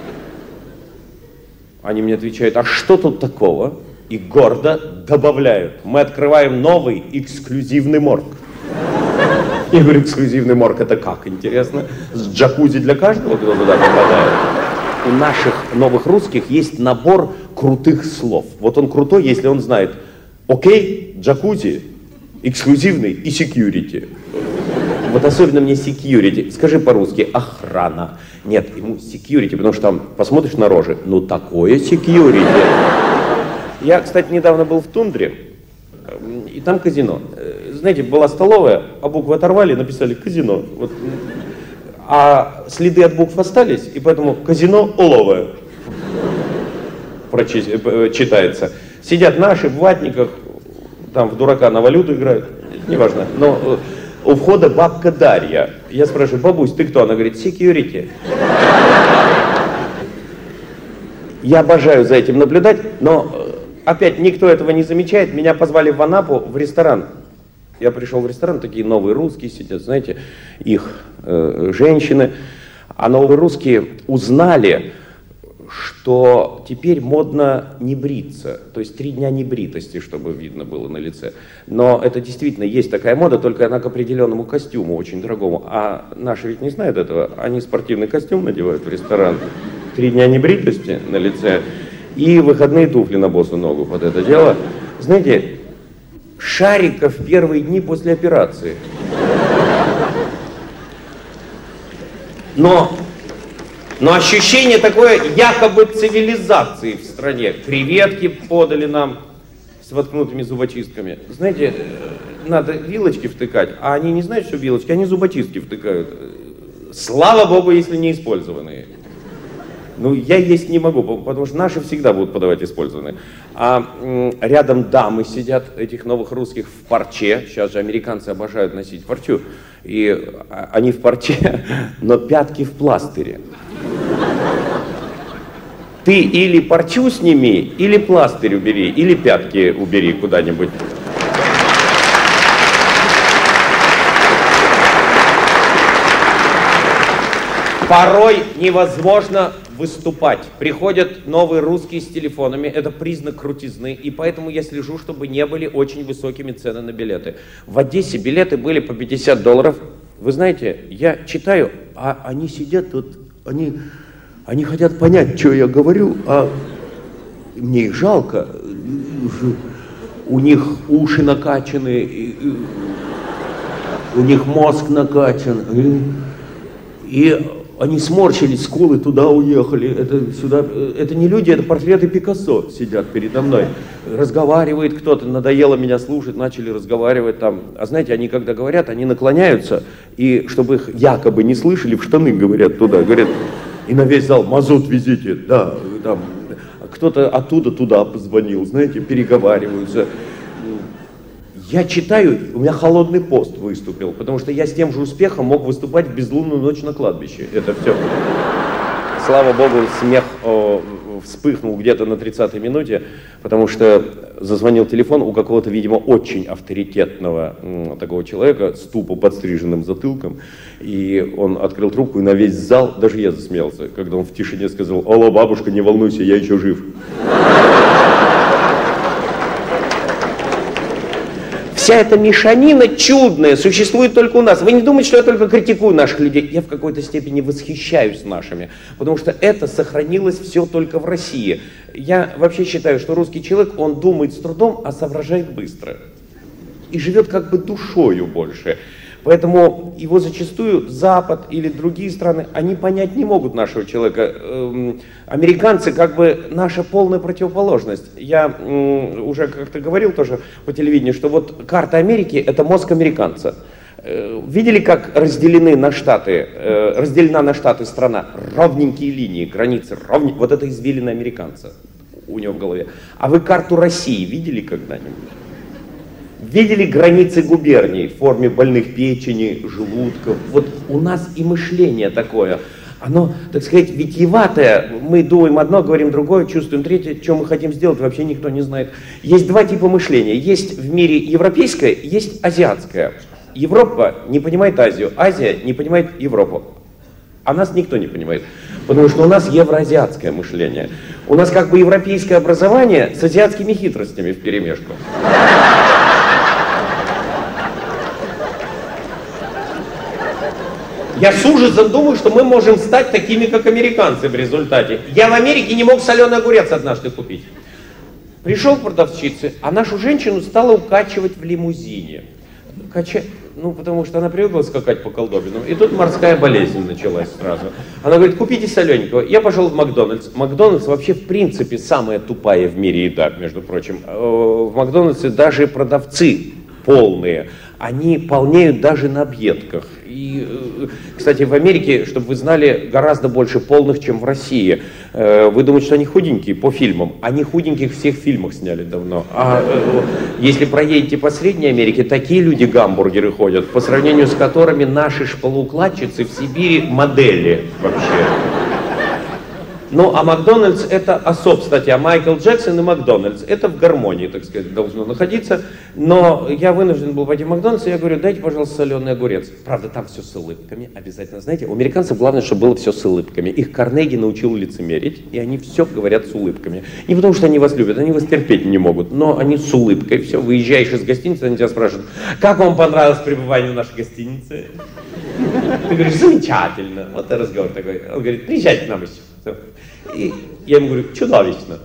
Они мне отвечают: а что тут такого? И гордо добавляют: мы открываем новый эксклюзивный морг. Я говорю: эксклюзивный морг — это как, интересно? С джакузи для каждого, кто туда попадает? У наших новых русских есть набор крутых слов. Вот он крутой, если он знает: окей, джакузи, эксклюзивный и секьюрити. Вот особенно мне security. Скажи по-русски: охрана. Нет, ему security, потому что там посмотришь на рожи. Ну такое security. Я, кстати, недавно был в тундре, и там казино. знаете, была столовая, а буквы оторвали, написали «казино». Вот. А следы от букв остались, и поэтому «казино оловое» читается. Сидят наши в ватниках, там в дурака на валюту играют, неважно. Но у входа бабка Дарья. Я спрашиваю: бабусь, ты кто? Она говорит: security. Я обожаю за этим наблюдать, но опять никто этого не замечает. Меня позвали в Анапу в ресторан. Я пришел в ресторан, такие новые русские сидят, знаете, их женщины. А новые русские узнали, что теперь модно не бриться, то есть 3 дня небритости, чтобы видно было на лице. Но это действительно есть такая мода, только она к определенному костюму, очень дорогому. А наши ведь не знают этого, они спортивный костюм надевают в ресторан, 3 дня небритости на лице и выходные туфли на босу ногу под это дело. Знаете, Шариков в первые дни после операции. Но ощущение такое якобы цивилизации в стране. Креветки подали нам с воткнутыми зубочистками. Знаете, надо вилочки втыкать, а они не знают, что вилочки, они зубочистки втыкают. Слава богу, если не использованные. Ну, я есть не могу, потому что наши всегда будут подавать использованные. А рядом дамы сидят, этих новых русских, в парче. Сейчас же американцы обожают носить парчу. И они в парче, но пятки в пластыре. Ты или парчу сними, или пластырь убери, или пятки убери куда-нибудь. Порой невозможно выступать. Приходят новые русские с телефонами, это признак крутизны, и поэтому я слежу, чтобы не были очень высокими цены на билеты. В Одессе билеты были по $50. Вы знаете, я читаю, а они сидят тут, они хотят понять, что я говорю, а мне их жалко. У них уши накачаны, у них мозг накачан. И они сморщились, скулы туда уехали, это сюда. Это не люди, это портреты Пикассо сидят передо мной. Разговаривает кто-то, надоело меня слушать, начали разговаривать там. А знаете, они когда говорят, они наклоняются, и чтобы их якобы не слышали, в штаны говорят туда, говорят, и на весь зал: мазут везите, да, там. Кто-то оттуда туда позвонил, знаете, переговариваются. Я читаю, у меня холодный пост выступил, потому что я с тем же успехом мог выступать в безлунную ночь на кладбище. Это все. Слава богу, смех вспыхнул где-то на 30-й минуте, потому что зазвонил телефон у какого-то, видимо, очень авторитетного такого человека с тупо подстриженным затылком. И он открыл трубку, и на весь зал, даже я засмеялся, когда он в тишине сказал: алло, бабушка, не волнуйся, я еще жив. Вся эта мешанина чудная существует только у нас. Вы не думаете, что я только критикую наших людей? Я в какой-то степени восхищаюсь нашими, потому что это сохранилось все только в России. Я вообще считаю, что русский человек, он думает с трудом, а соображает быстро. И живет как бы душою больше. Поэтому его зачастую Запад или другие страны, они понять не могут нашего человека. Американцы как бы наша полная противоположность. Я уже как-то говорил тоже по телевидению, что вот карта Америки — это мозг американца. Видели, как разделена на штаты страна? Ровненькие линии, границы, вот это извилина американца у него в голове. А вы карту России видели когда-нибудь? Видели границы губерний в форме больных печени, желудков? Вот у нас и мышление такое. Оно, так сказать, витиеватое. Мы думаем одно, говорим другое, чувствуем третье. Что мы хотим сделать, вообще никто не знает. Есть 2 типа мышления. Есть в мире европейское, есть азиатское. Европа не понимает Азию, Азия не понимает Европу. А нас никто не понимает. Потому что у нас евроазиатское мышление. У нас как бы европейское образование с азиатскими хитростями вперемешку. Я с ужасом думаю, что мы можем стать такими, как американцы в результате. Я в Америке не мог соленый огурец однажды купить. Пришел к продавщице, а нашу женщину стала укачивать в лимузине. Потому что она привыкла скакать по колдобинам. И тут морская болезнь началась сразу. Она говорит: купите солененького. Я пошел в Макдональдс. Макдональдс вообще в принципе самая тупая в мире еда, между прочим. В Макдональдсе даже продавцы полные, они полнеют даже на объедках. И, кстати, в Америке, чтобы вы знали, гораздо больше полных, чем в России. Вы думаете, что они худенькие по фильмам? Они худеньких в всех фильмах сняли давно. А если проедете по Средней Америке, такие люди гамбургеры ходят, по сравнению с которыми наши шпалоукладчицы в Сибири модели вообще. Ну, а Макдональдс это особ, кстати, а Майкл Джексон и Макдональдс это в гармонии, так сказать, должно находиться. Но я вынужден был пойти в Макдональдс, и я говорю, дайте, пожалуйста, соленый огурец. Правда, там все с улыбками, обязательно. Знаете, у американцев главное, чтобы было все с улыбками. Их Карнеги научил лицемерить, и они все говорят с улыбками. Не потому, что они вас любят, они вас терпеть не могут, но они с улыбкой. Все, выезжаешь из гостиницы, они тебя спрашивают, как вам понравилось пребывание в нашей гостинице? Ты говоришь, замечательно. Вот и разговор такой. Он говорит, приезжайте к нам еще. И я ему говорю, чудовищно.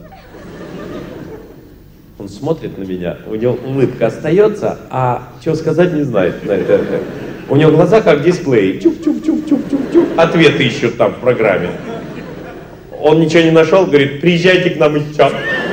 Он смотрит на меня, у него улыбка остается, а что сказать не знает на это. У него глаза как дисплей. Чук-чук-чук-чук-чук-чук. Ответы ищут там в программе. Он ничего не нашел, говорит, приезжайте к нам еще.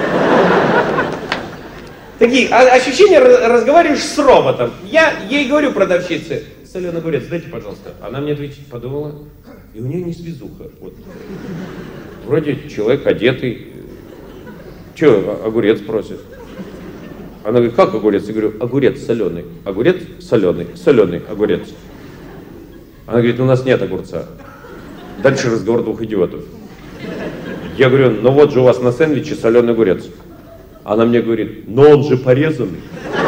Такие ощущения, разговариваешь с роботом. Я ей говорю, продавщице, соленый огурец, дайте, пожалуйста. Она мне ответит, подумала, и у нее не связуха. Вот. Вроде человек одетый. Че, огурец просит? Она говорит, как огурец? Я говорю, огурец соленый. Огурец соленый. Соленый огурец. Она говорит, у нас нет огурца. Дальше разговор двух идиотов. Я говорю, ну вот же у вас на сэндвиче соленый огурец. Она мне говорит, но он же порезанный.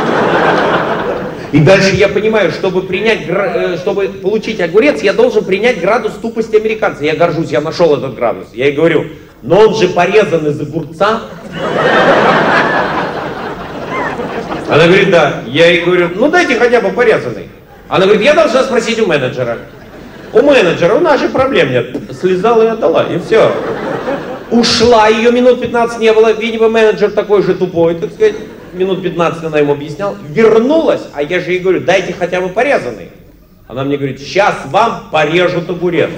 И дальше я понимаю, чтобы получить огурец, я должен принять градус тупости американца. Я горжусь, я нашел этот градус. Я ей говорю, но он же порезан из огурца. Она говорит, да. Я ей говорю, ну дайте хотя бы порезанный. Она говорит, я должна спросить у менеджера. У менеджера, у наших проблем нет. Слезала и отдала, и все. Ушла, ее минут 15 не было. Видимо, менеджер такой же тупой, так сказать. Минут 15 она ему объясняла, вернулась, а я же ей говорю, дайте хотя бы порезанный. Она мне говорит, сейчас вам порежут огурец.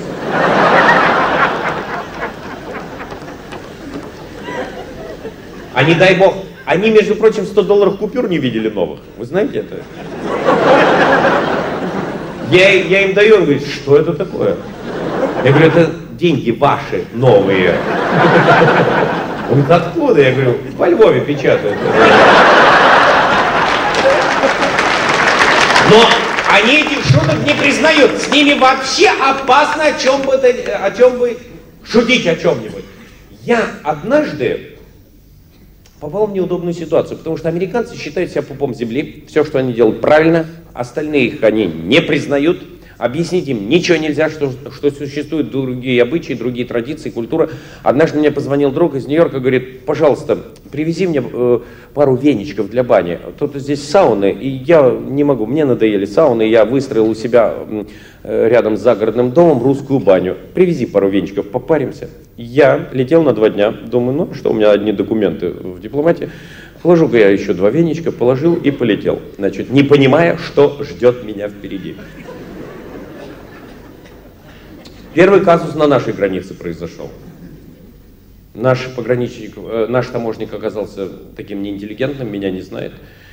А не дай бог, они, между прочим, $100 купюр не видели новых. Вы знаете это? Я им даю, он говорит, что это такое? Я говорю, это деньги ваши, новые. Он говорит, откуда? Я говорю, во Львове печатают. Но они этих шуток не признают. С ними вообще опасно о чем бы шутить о чем-нибудь. Я однажды попал в неудобную ситуацию, потому что американцы считают себя пупом земли. Все, что они делают, правильно. Остальные их они не признают. Объяснить им ничего нельзя, что существуют другие обычаи, другие традиции, культура. Однажды мне позвонил друг из Нью-Йорка, говорит, пожалуйста, привези мне пару веничков для бани. Тут здесь сауны, и я не могу, мне надоели сауны, я выстроил у себя рядом с загородным домом русскую баню. Привези пару веничков, попаримся. Я летел на 2 дня, думаю, ну что, у меня одни документы в дипломате. Положу-ка я еще 2 веничка, положил и полетел. Значит, не понимая, что ждет меня впереди. Первый казус на нашей границе произошел. Наш пограничник, наш таможник оказался таким неинтеллигентным, меня не знает.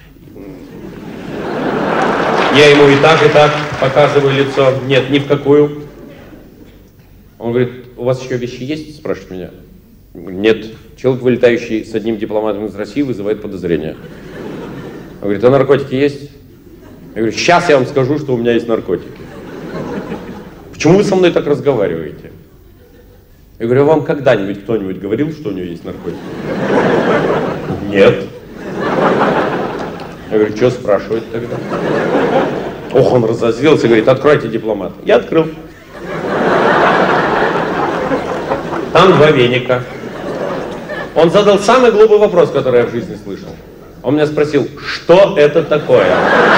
Я ему и так показываю лицо. Нет, ни в какую. Он говорит, у вас еще вещи есть? Спрашивает меня. Нет. Человек, вылетающий с одним дипломатом из России, вызывает подозрения. Он говорит, а наркотики есть? Я говорю, сейчас я вам скажу, что у меня есть наркотики. Почему вы со мной так разговариваете? Я говорю, а вам когда-нибудь кто-нибудь говорил, что у него есть наркотики? Нет. Я говорю, что спрашивать тогда? Ох, он разозлился, говорит, откройте дипломат. Я открыл. Там 2 веника. Он задал самый глупый вопрос, который я в жизни слышал. Он меня спросил, что это такое?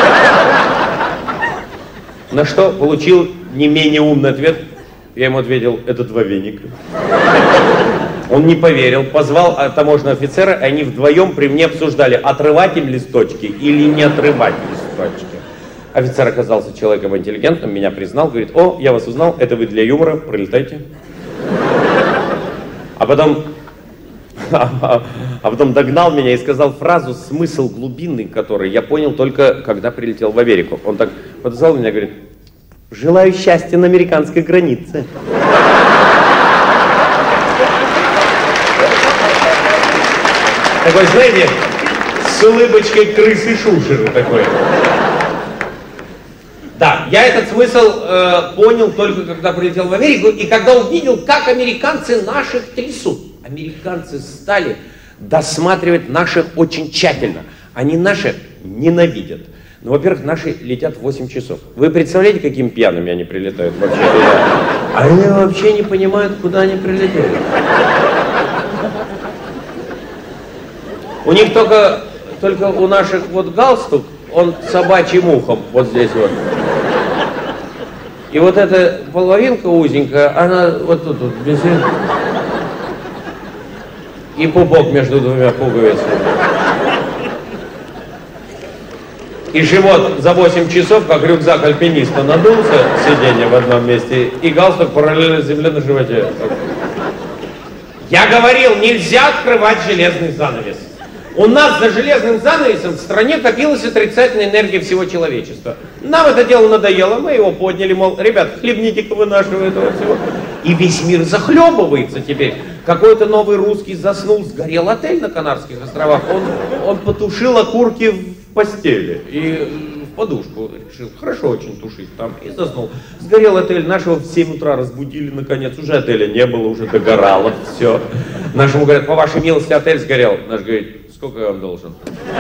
На что получил не менее умный ответ. Я ему ответил, это 2 веника. Он не поверил, позвал таможенного офицера, и они вдвоем при мне обсуждали, отрывать им листочки или не отрывать листочки. Офицер оказался человеком интеллигентным, меня признал, говорит, о, я вас узнал, это вы для юмора, пролетайте. А потом А потом догнал меня и сказал фразу, смысл глубинный которой я понял только, когда прилетел в Америку. Он так подозвал меня и говорит: желаю счастья на американской границе. Такой, знаете, с улыбочкой крысы Шушеры такой. Да, я этот смысл понял только когда прилетел в Америку и когда увидел, как американцы наших трясут. Американцы стали досматривать наших очень тщательно. Они наших ненавидят. Ну, во-первых, наши летят 8 часов. Вы представляете, какими пьяными они прилетают вообще? Они вообще не понимают, куда они прилетели. У них только у наших вот галстук, он собачьим ухом, вот здесь вот. И вот эта половинка узенькая, она вот тут висит. И пупок между двумя пуговицами. И живот за 8 часов, как рюкзак альпиниста, надулся, сиденье в одном месте, и галстук параллельно земле на животе. Я говорил, нельзя открывать железный занавес. У нас за железным занавесом в стране копилась отрицательная энергия всего человечества. Нам это дело надоело, мы его подняли, мол, ребят, хлебните-ка вы нашего этого всего. И весь мир захлебывается теперь. Какой-то новый русский заснул, сгорел отель на Канарских островах, он потушил окурки в постели и в подушку решил, хорошо очень тушить там, и заснул. Сгорел отель, нашего в 7 утра разбудили, наконец, уже отеля не было, уже догорало все. Нашему говорят, по вашей милости отель сгорел. Наш говорит, сколько я вам должен?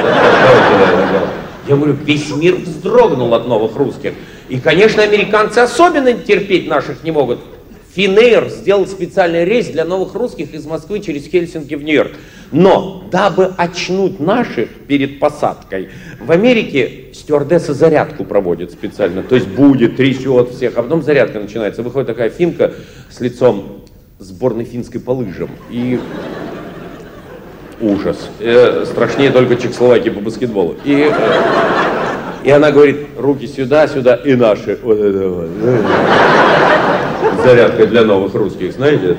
Я говорю, весь мир вздрогнул от новых русских. И, конечно, американцы особенно терпеть наших не могут. Finnair сделал специальный рейс для новых русских из Москвы через Хельсинки в Нью-Йорк. Но, дабы очнуть наших перед посадкой, в Америке стюардесса зарядку проводит специально. То есть будет, трясет всех, а потом зарядка начинается. Выходит такая финка с лицом сборной финской по лыжам. И ужас. Страшнее только Чехословакии по баскетболу. И она говорит, руки сюда, сюда, и наши. Вот это вот. Зарядка для новых русских, знаете?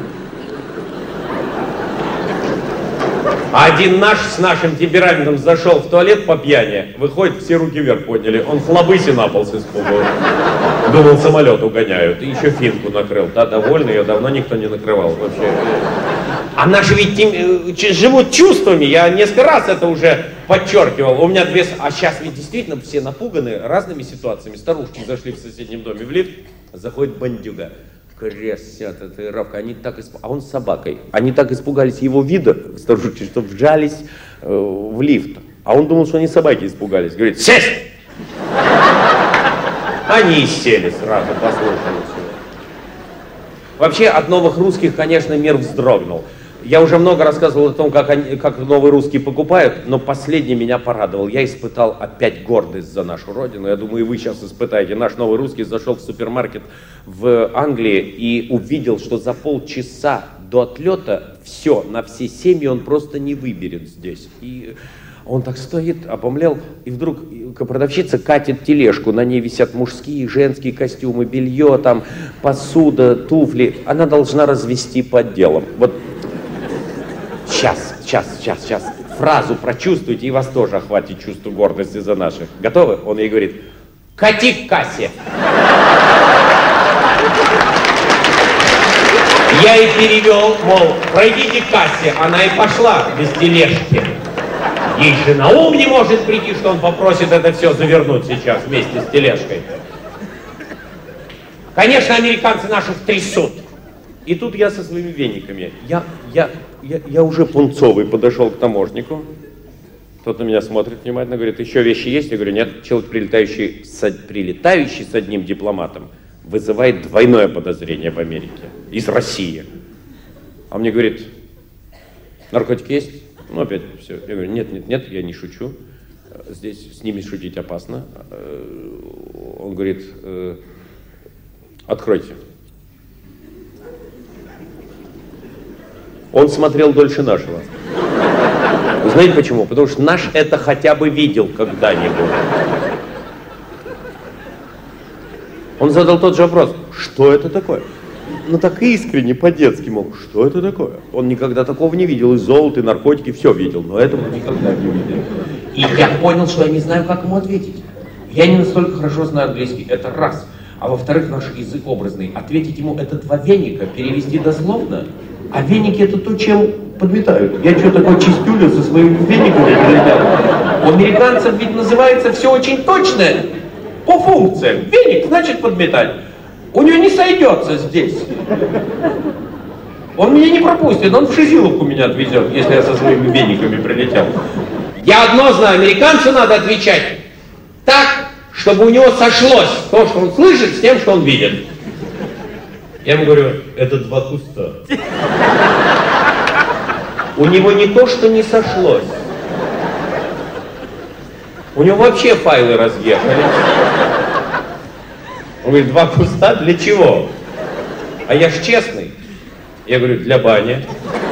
Один наш с нашим темпераментом зашел в туалет по пьяни, выходит, все руки вверх подняли. Он хлобыси на пол с испугу. Думал, самолет угоняют. И еще финку накрыл. Та довольна, ее давно никто не накрывал вообще. А наши ведь живут чувствами, я несколько раз это уже подчеркивал. У меня а сейчас ведь действительно все напуганы разными ситуациями. Старушки зашли в соседнем доме в лифт, заходит бандюга. Крест, вся татуировка, они так а он с собакой. Они так испугались его вида, старушки, что вжались в лифт. А он думал, что они собаки испугались. Говорит, сесть! Они и сели сразу, послушали все. Вообще, от новых русских, конечно, мир вздрогнул. Я уже много рассказывал о том, как новые русские покупают, но последний меня порадовал. Я испытал опять гордость за нашу родину. Я думаю, и вы сейчас испытаете. Наш новый русский зашел в супермаркет в Англии и увидел, что за полчаса до отлета все, на все семьи он просто не выберет здесь. И он так стоит, обомлел, и вдруг продавщица катит тележку, на ней висят мужские, женские костюмы, белье, там, посуда, туфли. Она должна развести по отделам. Вот сейчас. Фразу прочувствуйте, и вас тоже охватит чувство гордости за наших. Готовы? Он ей говорит, кати к кассе. Я ей перевел, мол, пройдите к кассе. Она и пошла без тележки. Ей же на ум не может прийти, что он попросит это все завернуть сейчас вместе с тележкой. Конечно, американцы наших трясут. И тут я со своими вениками. Я уже пунцовый подошел к таможнику. Тот на меня смотрит внимательно, говорит, еще вещи есть? Я говорю, нет. Человек, прилетающий с одним дипломатом, вызывает двойное подозрение в Америке. Из России. А мне говорит, наркотики есть? Ну, опять все. Я говорю, нет, я не шучу. Здесь с ними шутить опасно. Он говорит, откройте. Он смотрел дольше нашего. Знаете почему? Потому что наш это хотя бы видел когда-нибудь. Он задал тот же вопрос. Что это такое? ну так искренне, по-детски, мол, что это такое? Он никогда такого не видел, и золото, и наркотики, все видел, но этого никогда не видел. И я понял, что я не знаю, как ему ответить. Я не настолько хорошо знаю английский, это раз. А во-вторых, наш язык образный. Ответить ему это два веника, перевести дословно. А веники это то, чем подметают. Я что такое чистюля со своими вениками прилетел. У американцев ведь называется все очень точно, по функциям. Веник значит подметать. У него не сойдется здесь. Он меня не пропустит, он в Шизиловку меня отвезет, если я со своими вениками прилетел. Я одно знаю, американцу надо отвечать так, чтобы у него сошлось то, что он слышит, с тем, что он видит. Я ему говорю, это два куста. У него не то, что не сошлось. У него вообще файлы разъехали. Он говорит, два куста для чего? А я ж честный. Я говорю, для бани.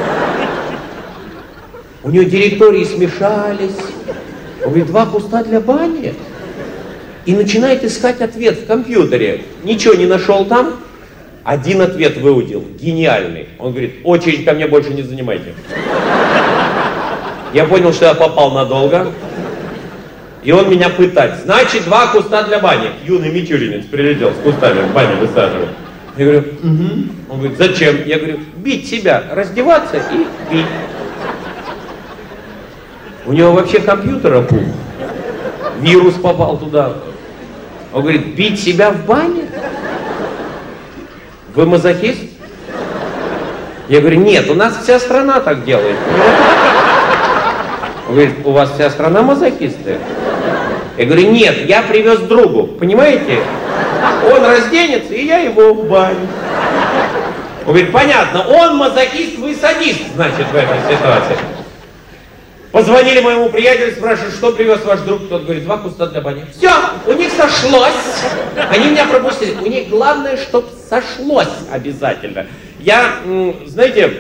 У него директории смешались. Он говорит, два куста для бани? И начинает искать ответ в компьютере. Ничего не нашел там. Один ответ выудил, гениальный. Он говорит, очередь ко мне больше не занимайте. Я понял, что я попал надолго. И он меня пытать. Значит, два куста для бани. Юный мичуринец прилетел с кустами в бане высаживать. Я говорю, угу. Он говорит, зачем? Я говорю, бить себя, раздеваться и бить. У него вообще компьютер опух. Вирус попал туда. Он говорит, бить себя в бане? Вы мазохист? Я говорю, нет, у нас вся страна так делает. Он говорит, у вас вся страна мазохисты? Я говорю, нет, я привез другу, понимаете? Он разденется, и я его в баню. Он говорит, понятно, он мазохист, вы садист, значит, в этой ситуации. Позвонили моему приятелю, спрашивают, что привез ваш друг. Тот говорит, два куста для бани. Все, у них сошлось. Они меня пропустили. У них главное, чтоб сошлось обязательно. Я, знаете,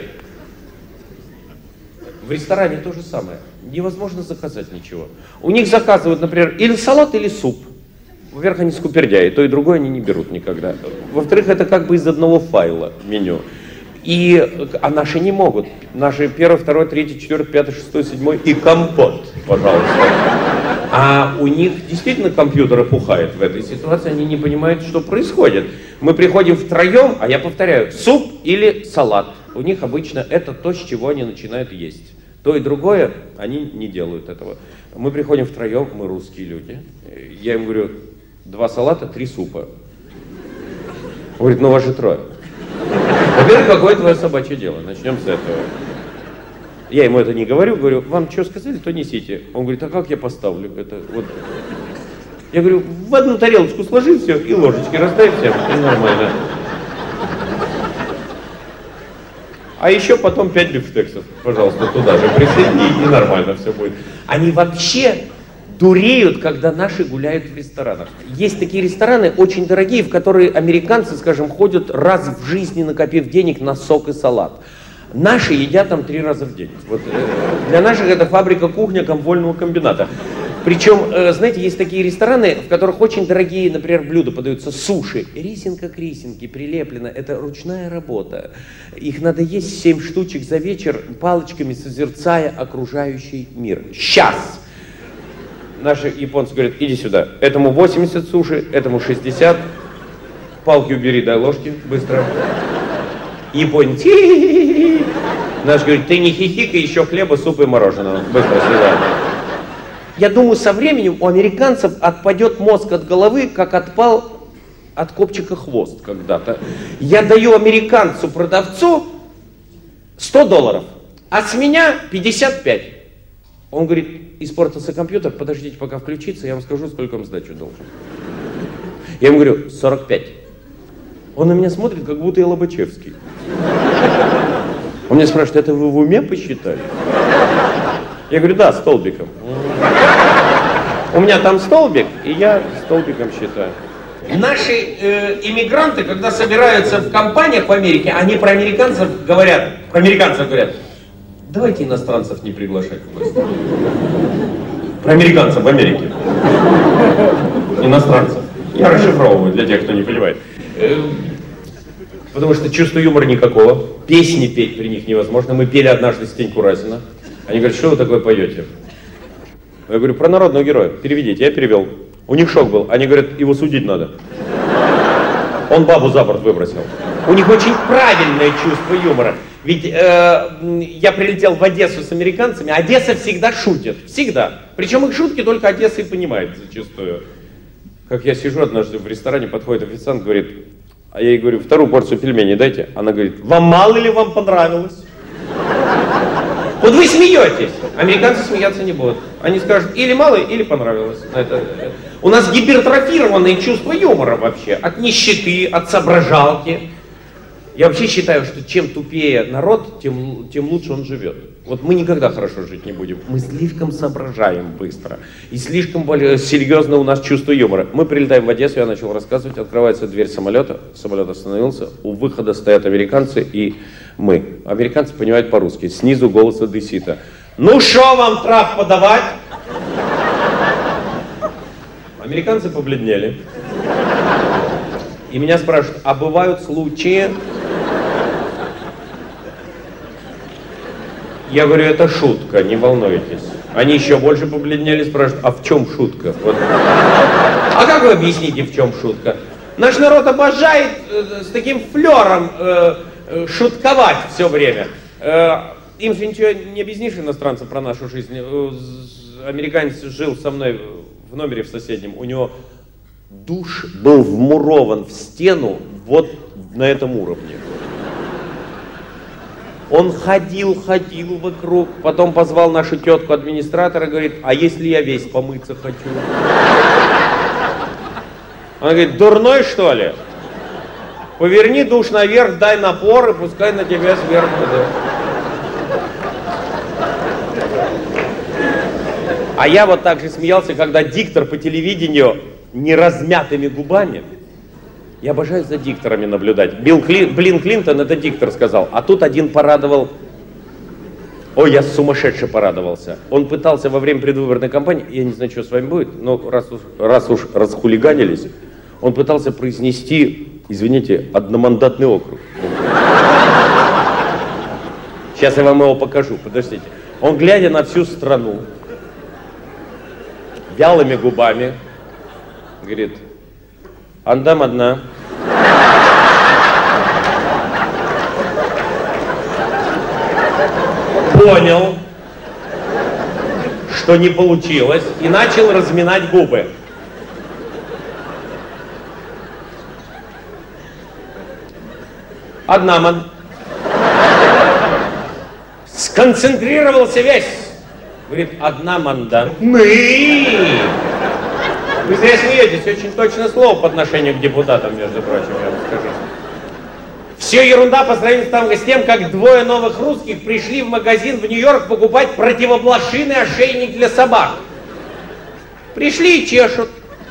в ресторане то же самое. Невозможно заказать ничего. У них заказывают, например, или салат, или суп. Во-первых, они скупердяи, то и другое они не берут никогда. Во-вторых, это как бы из одного файла меню. А наши не могут. Наши 1, 2, 3, 4, 5, 6, 7 и компот, пожалуйста. А у них действительно компьютер опухает в этой ситуации, они не понимают, что происходит. Мы приходим втроем, а я повторяю, суп или салат. У них обычно это то, с чего они начинают есть. То и другое, они не делают этого. Мы приходим втроем, мы русские люди. Я им говорю, 2 салата, 3 супа. Он говорит, ну вас же 3. Во-первых, какое твое собачье дело? Начнем с этого. Я ему это не говорю, говорю, вам что сказали, то несите. Он говорит, а как я поставлю это? Вот. Я говорю, в одну тарелочку сложи все и ложечки расставь всем, и нормально. А еще потом 5 бифштексов, пожалуйста, туда же присоедини, и нормально все будет. Они вообще дуреют, когда наши гуляют в ресторанах. Есть такие рестораны очень дорогие, в которые американцы, скажем, ходят раз в жизни, накопив денег на сок и салат. Наши едят там 3 раза в день. Вот, для наших это фабрика-кухня комвольного комбината. Причем, знаете, есть такие рестораны, в которых очень дорогие, например, блюда подаются, суши. Рисинка к рисинке прилеплено, это ручная работа. Их надо есть 7 штучек за вечер, палочками созерцая окружающий мир. Сейчас! Наши японцы говорят, иди сюда, этому 80 суши, этому 60, палки убери, дай ложки, быстро. Японец, хи-хи-хи-хи. Наш говорит, ты не хихикай, еще хлеба, супа и мороженого, быстро съедай. Я думаю, со временем у американцев отпадет мозг от головы, как отпал от копчика хвост когда-то. Я даю американцу-продавцу $100, а с меня 55. Он говорит, испортился компьютер, подождите, пока включится, я вам скажу, сколько он сдачу должен. Я ему говорю, 45. Он на меня смотрит, как будто я Лобачевский. Он меня спрашивает, это вы в уме посчитали? Я говорю, да, столбиком. У меня там столбик, и я столбиком считаю. Наши иммигранты, когда собираются в компаниях в Америке, они про американцев говорят, давайте иностранцев не приглашать в гости. Про американцев в Америке. Иностранцев. Я расшифровываю для тех, кто не понимает. Потому что чувства юмора никакого. Песни петь при них невозможно. Мы пели однажды Стеньку Разина. Они говорят, что вы такое поете? Я говорю, про народного героя. Переведите. Я перевел. У них шок был. Они говорят, его судить надо. Он бабу за борт выбросил. У них очень правильное чувство юмора. Ведь я прилетел в Одессу с американцами. Одесса всегда шутит. Всегда. Причем их шутки только Одесса и понимает зачастую. Как я сижу однажды в ресторане, подходит официант, говорит, а я ей говорю, вторую порцию пельменей дайте. Она говорит, вам мало или вам понравилось? Вот вы смеетесь. Американцы смеяться не будут. Они скажут, или мало, или понравилось. У нас гипертрофированные чувства юмора вообще. От нищеты, от соображалки. Я вообще считаю, что чем тупее народ, тем лучше он живет. Вот мы никогда хорошо жить не будем. Мы слишком соображаем быстро. И слишком серьезно у нас чувство юмора. Мы прилетаем в Одессу, я начал рассказывать, открывается дверь самолета. Самолет остановился, у выхода стоят американцы и мы. Американцы понимают по-русски. Снизу голос одессита. Ну шо вам трап подавать? Американцы побледнели. И меня спрашивают, а бывают случаи... Я говорю, это шутка, не волнуйтесь. Они еще больше побледнели, спрашивают, а в чем шутка? Вот. А как вы объясните, в чем шутка? Наш народ обожает с таким флером шутковать все время. Им же ничего не объяснишь иностранцам про нашу жизнь. Американец жил со мной в номере в соседнем, у него душ был вмурован в стену вот на этом уровне. Он ходил вокруг, потом позвал нашу тетку-администратора, говорит, а если я весь помыться хочу? Она говорит, дурной что ли? Поверни душ наверх, дай напор и пускай на тебя сверху. Да. А я вот так же смеялся, когда диктор по телевидению неразмятыми губами. Я обожаю за дикторами наблюдать. Билл Клинтон, это диктор сказал. А тут один порадовал. Ой, я сумасшедше порадовался. Он пытался во время предвыборной кампании, я не знаю, что с вами будет, но раз уж расхулиганились, он пытался произнести, извините, одномандатный округ. Сейчас я вам его покажу, подождите. Он, глядя на всю страну, вялыми губами, говорит, андам одна. Понял, что не получилось, и начал разминать губы. Однаман. Сконцентрировался весь. Говорит, однаманда. Мы! Вы зря смеетесь, очень точное слово по отношению к депутатам, между прочим, я вам скажу. Все ерунда по сравнению с тем, как двое новых русских пришли в магазин в Нью-Йорк покупать противоблошиный ошейник для собак. Пришли и чешут.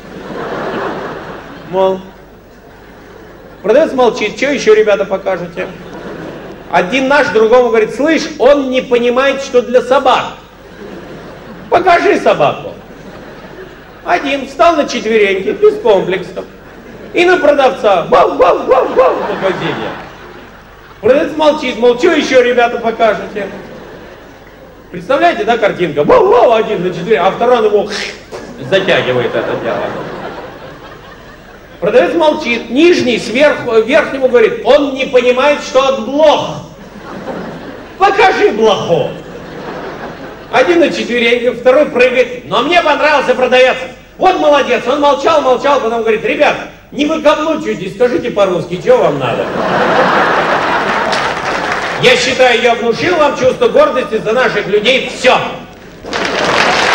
Мол, продавец молчит, что еще, ребята, покажете? Один наш другому говорит, слышь, он не понимает, что для собак. Покажи собаку. Один встал на четвереньки, без комплексов. И на продавца, вау-вау-вау-вау в магазине. Продавец молчит, мол, что еще, ребята, покажете? Представляете, да, картинка? Вау-вау, один на четвереньки, а второй его затягивает это дело. Продавец молчит, нижний сверху, верхнему говорит, он не понимает, что от блох. Покажи блоху. Один на четвереньках, второй прыгает. Но мне понравился продавец. Вот молодец, он молчал, потом говорит, ребят, не выкаблучивайтесь, скажите по-русски, что вам надо? Я считаю, я внушил вам чувство гордости за наших людей. Все.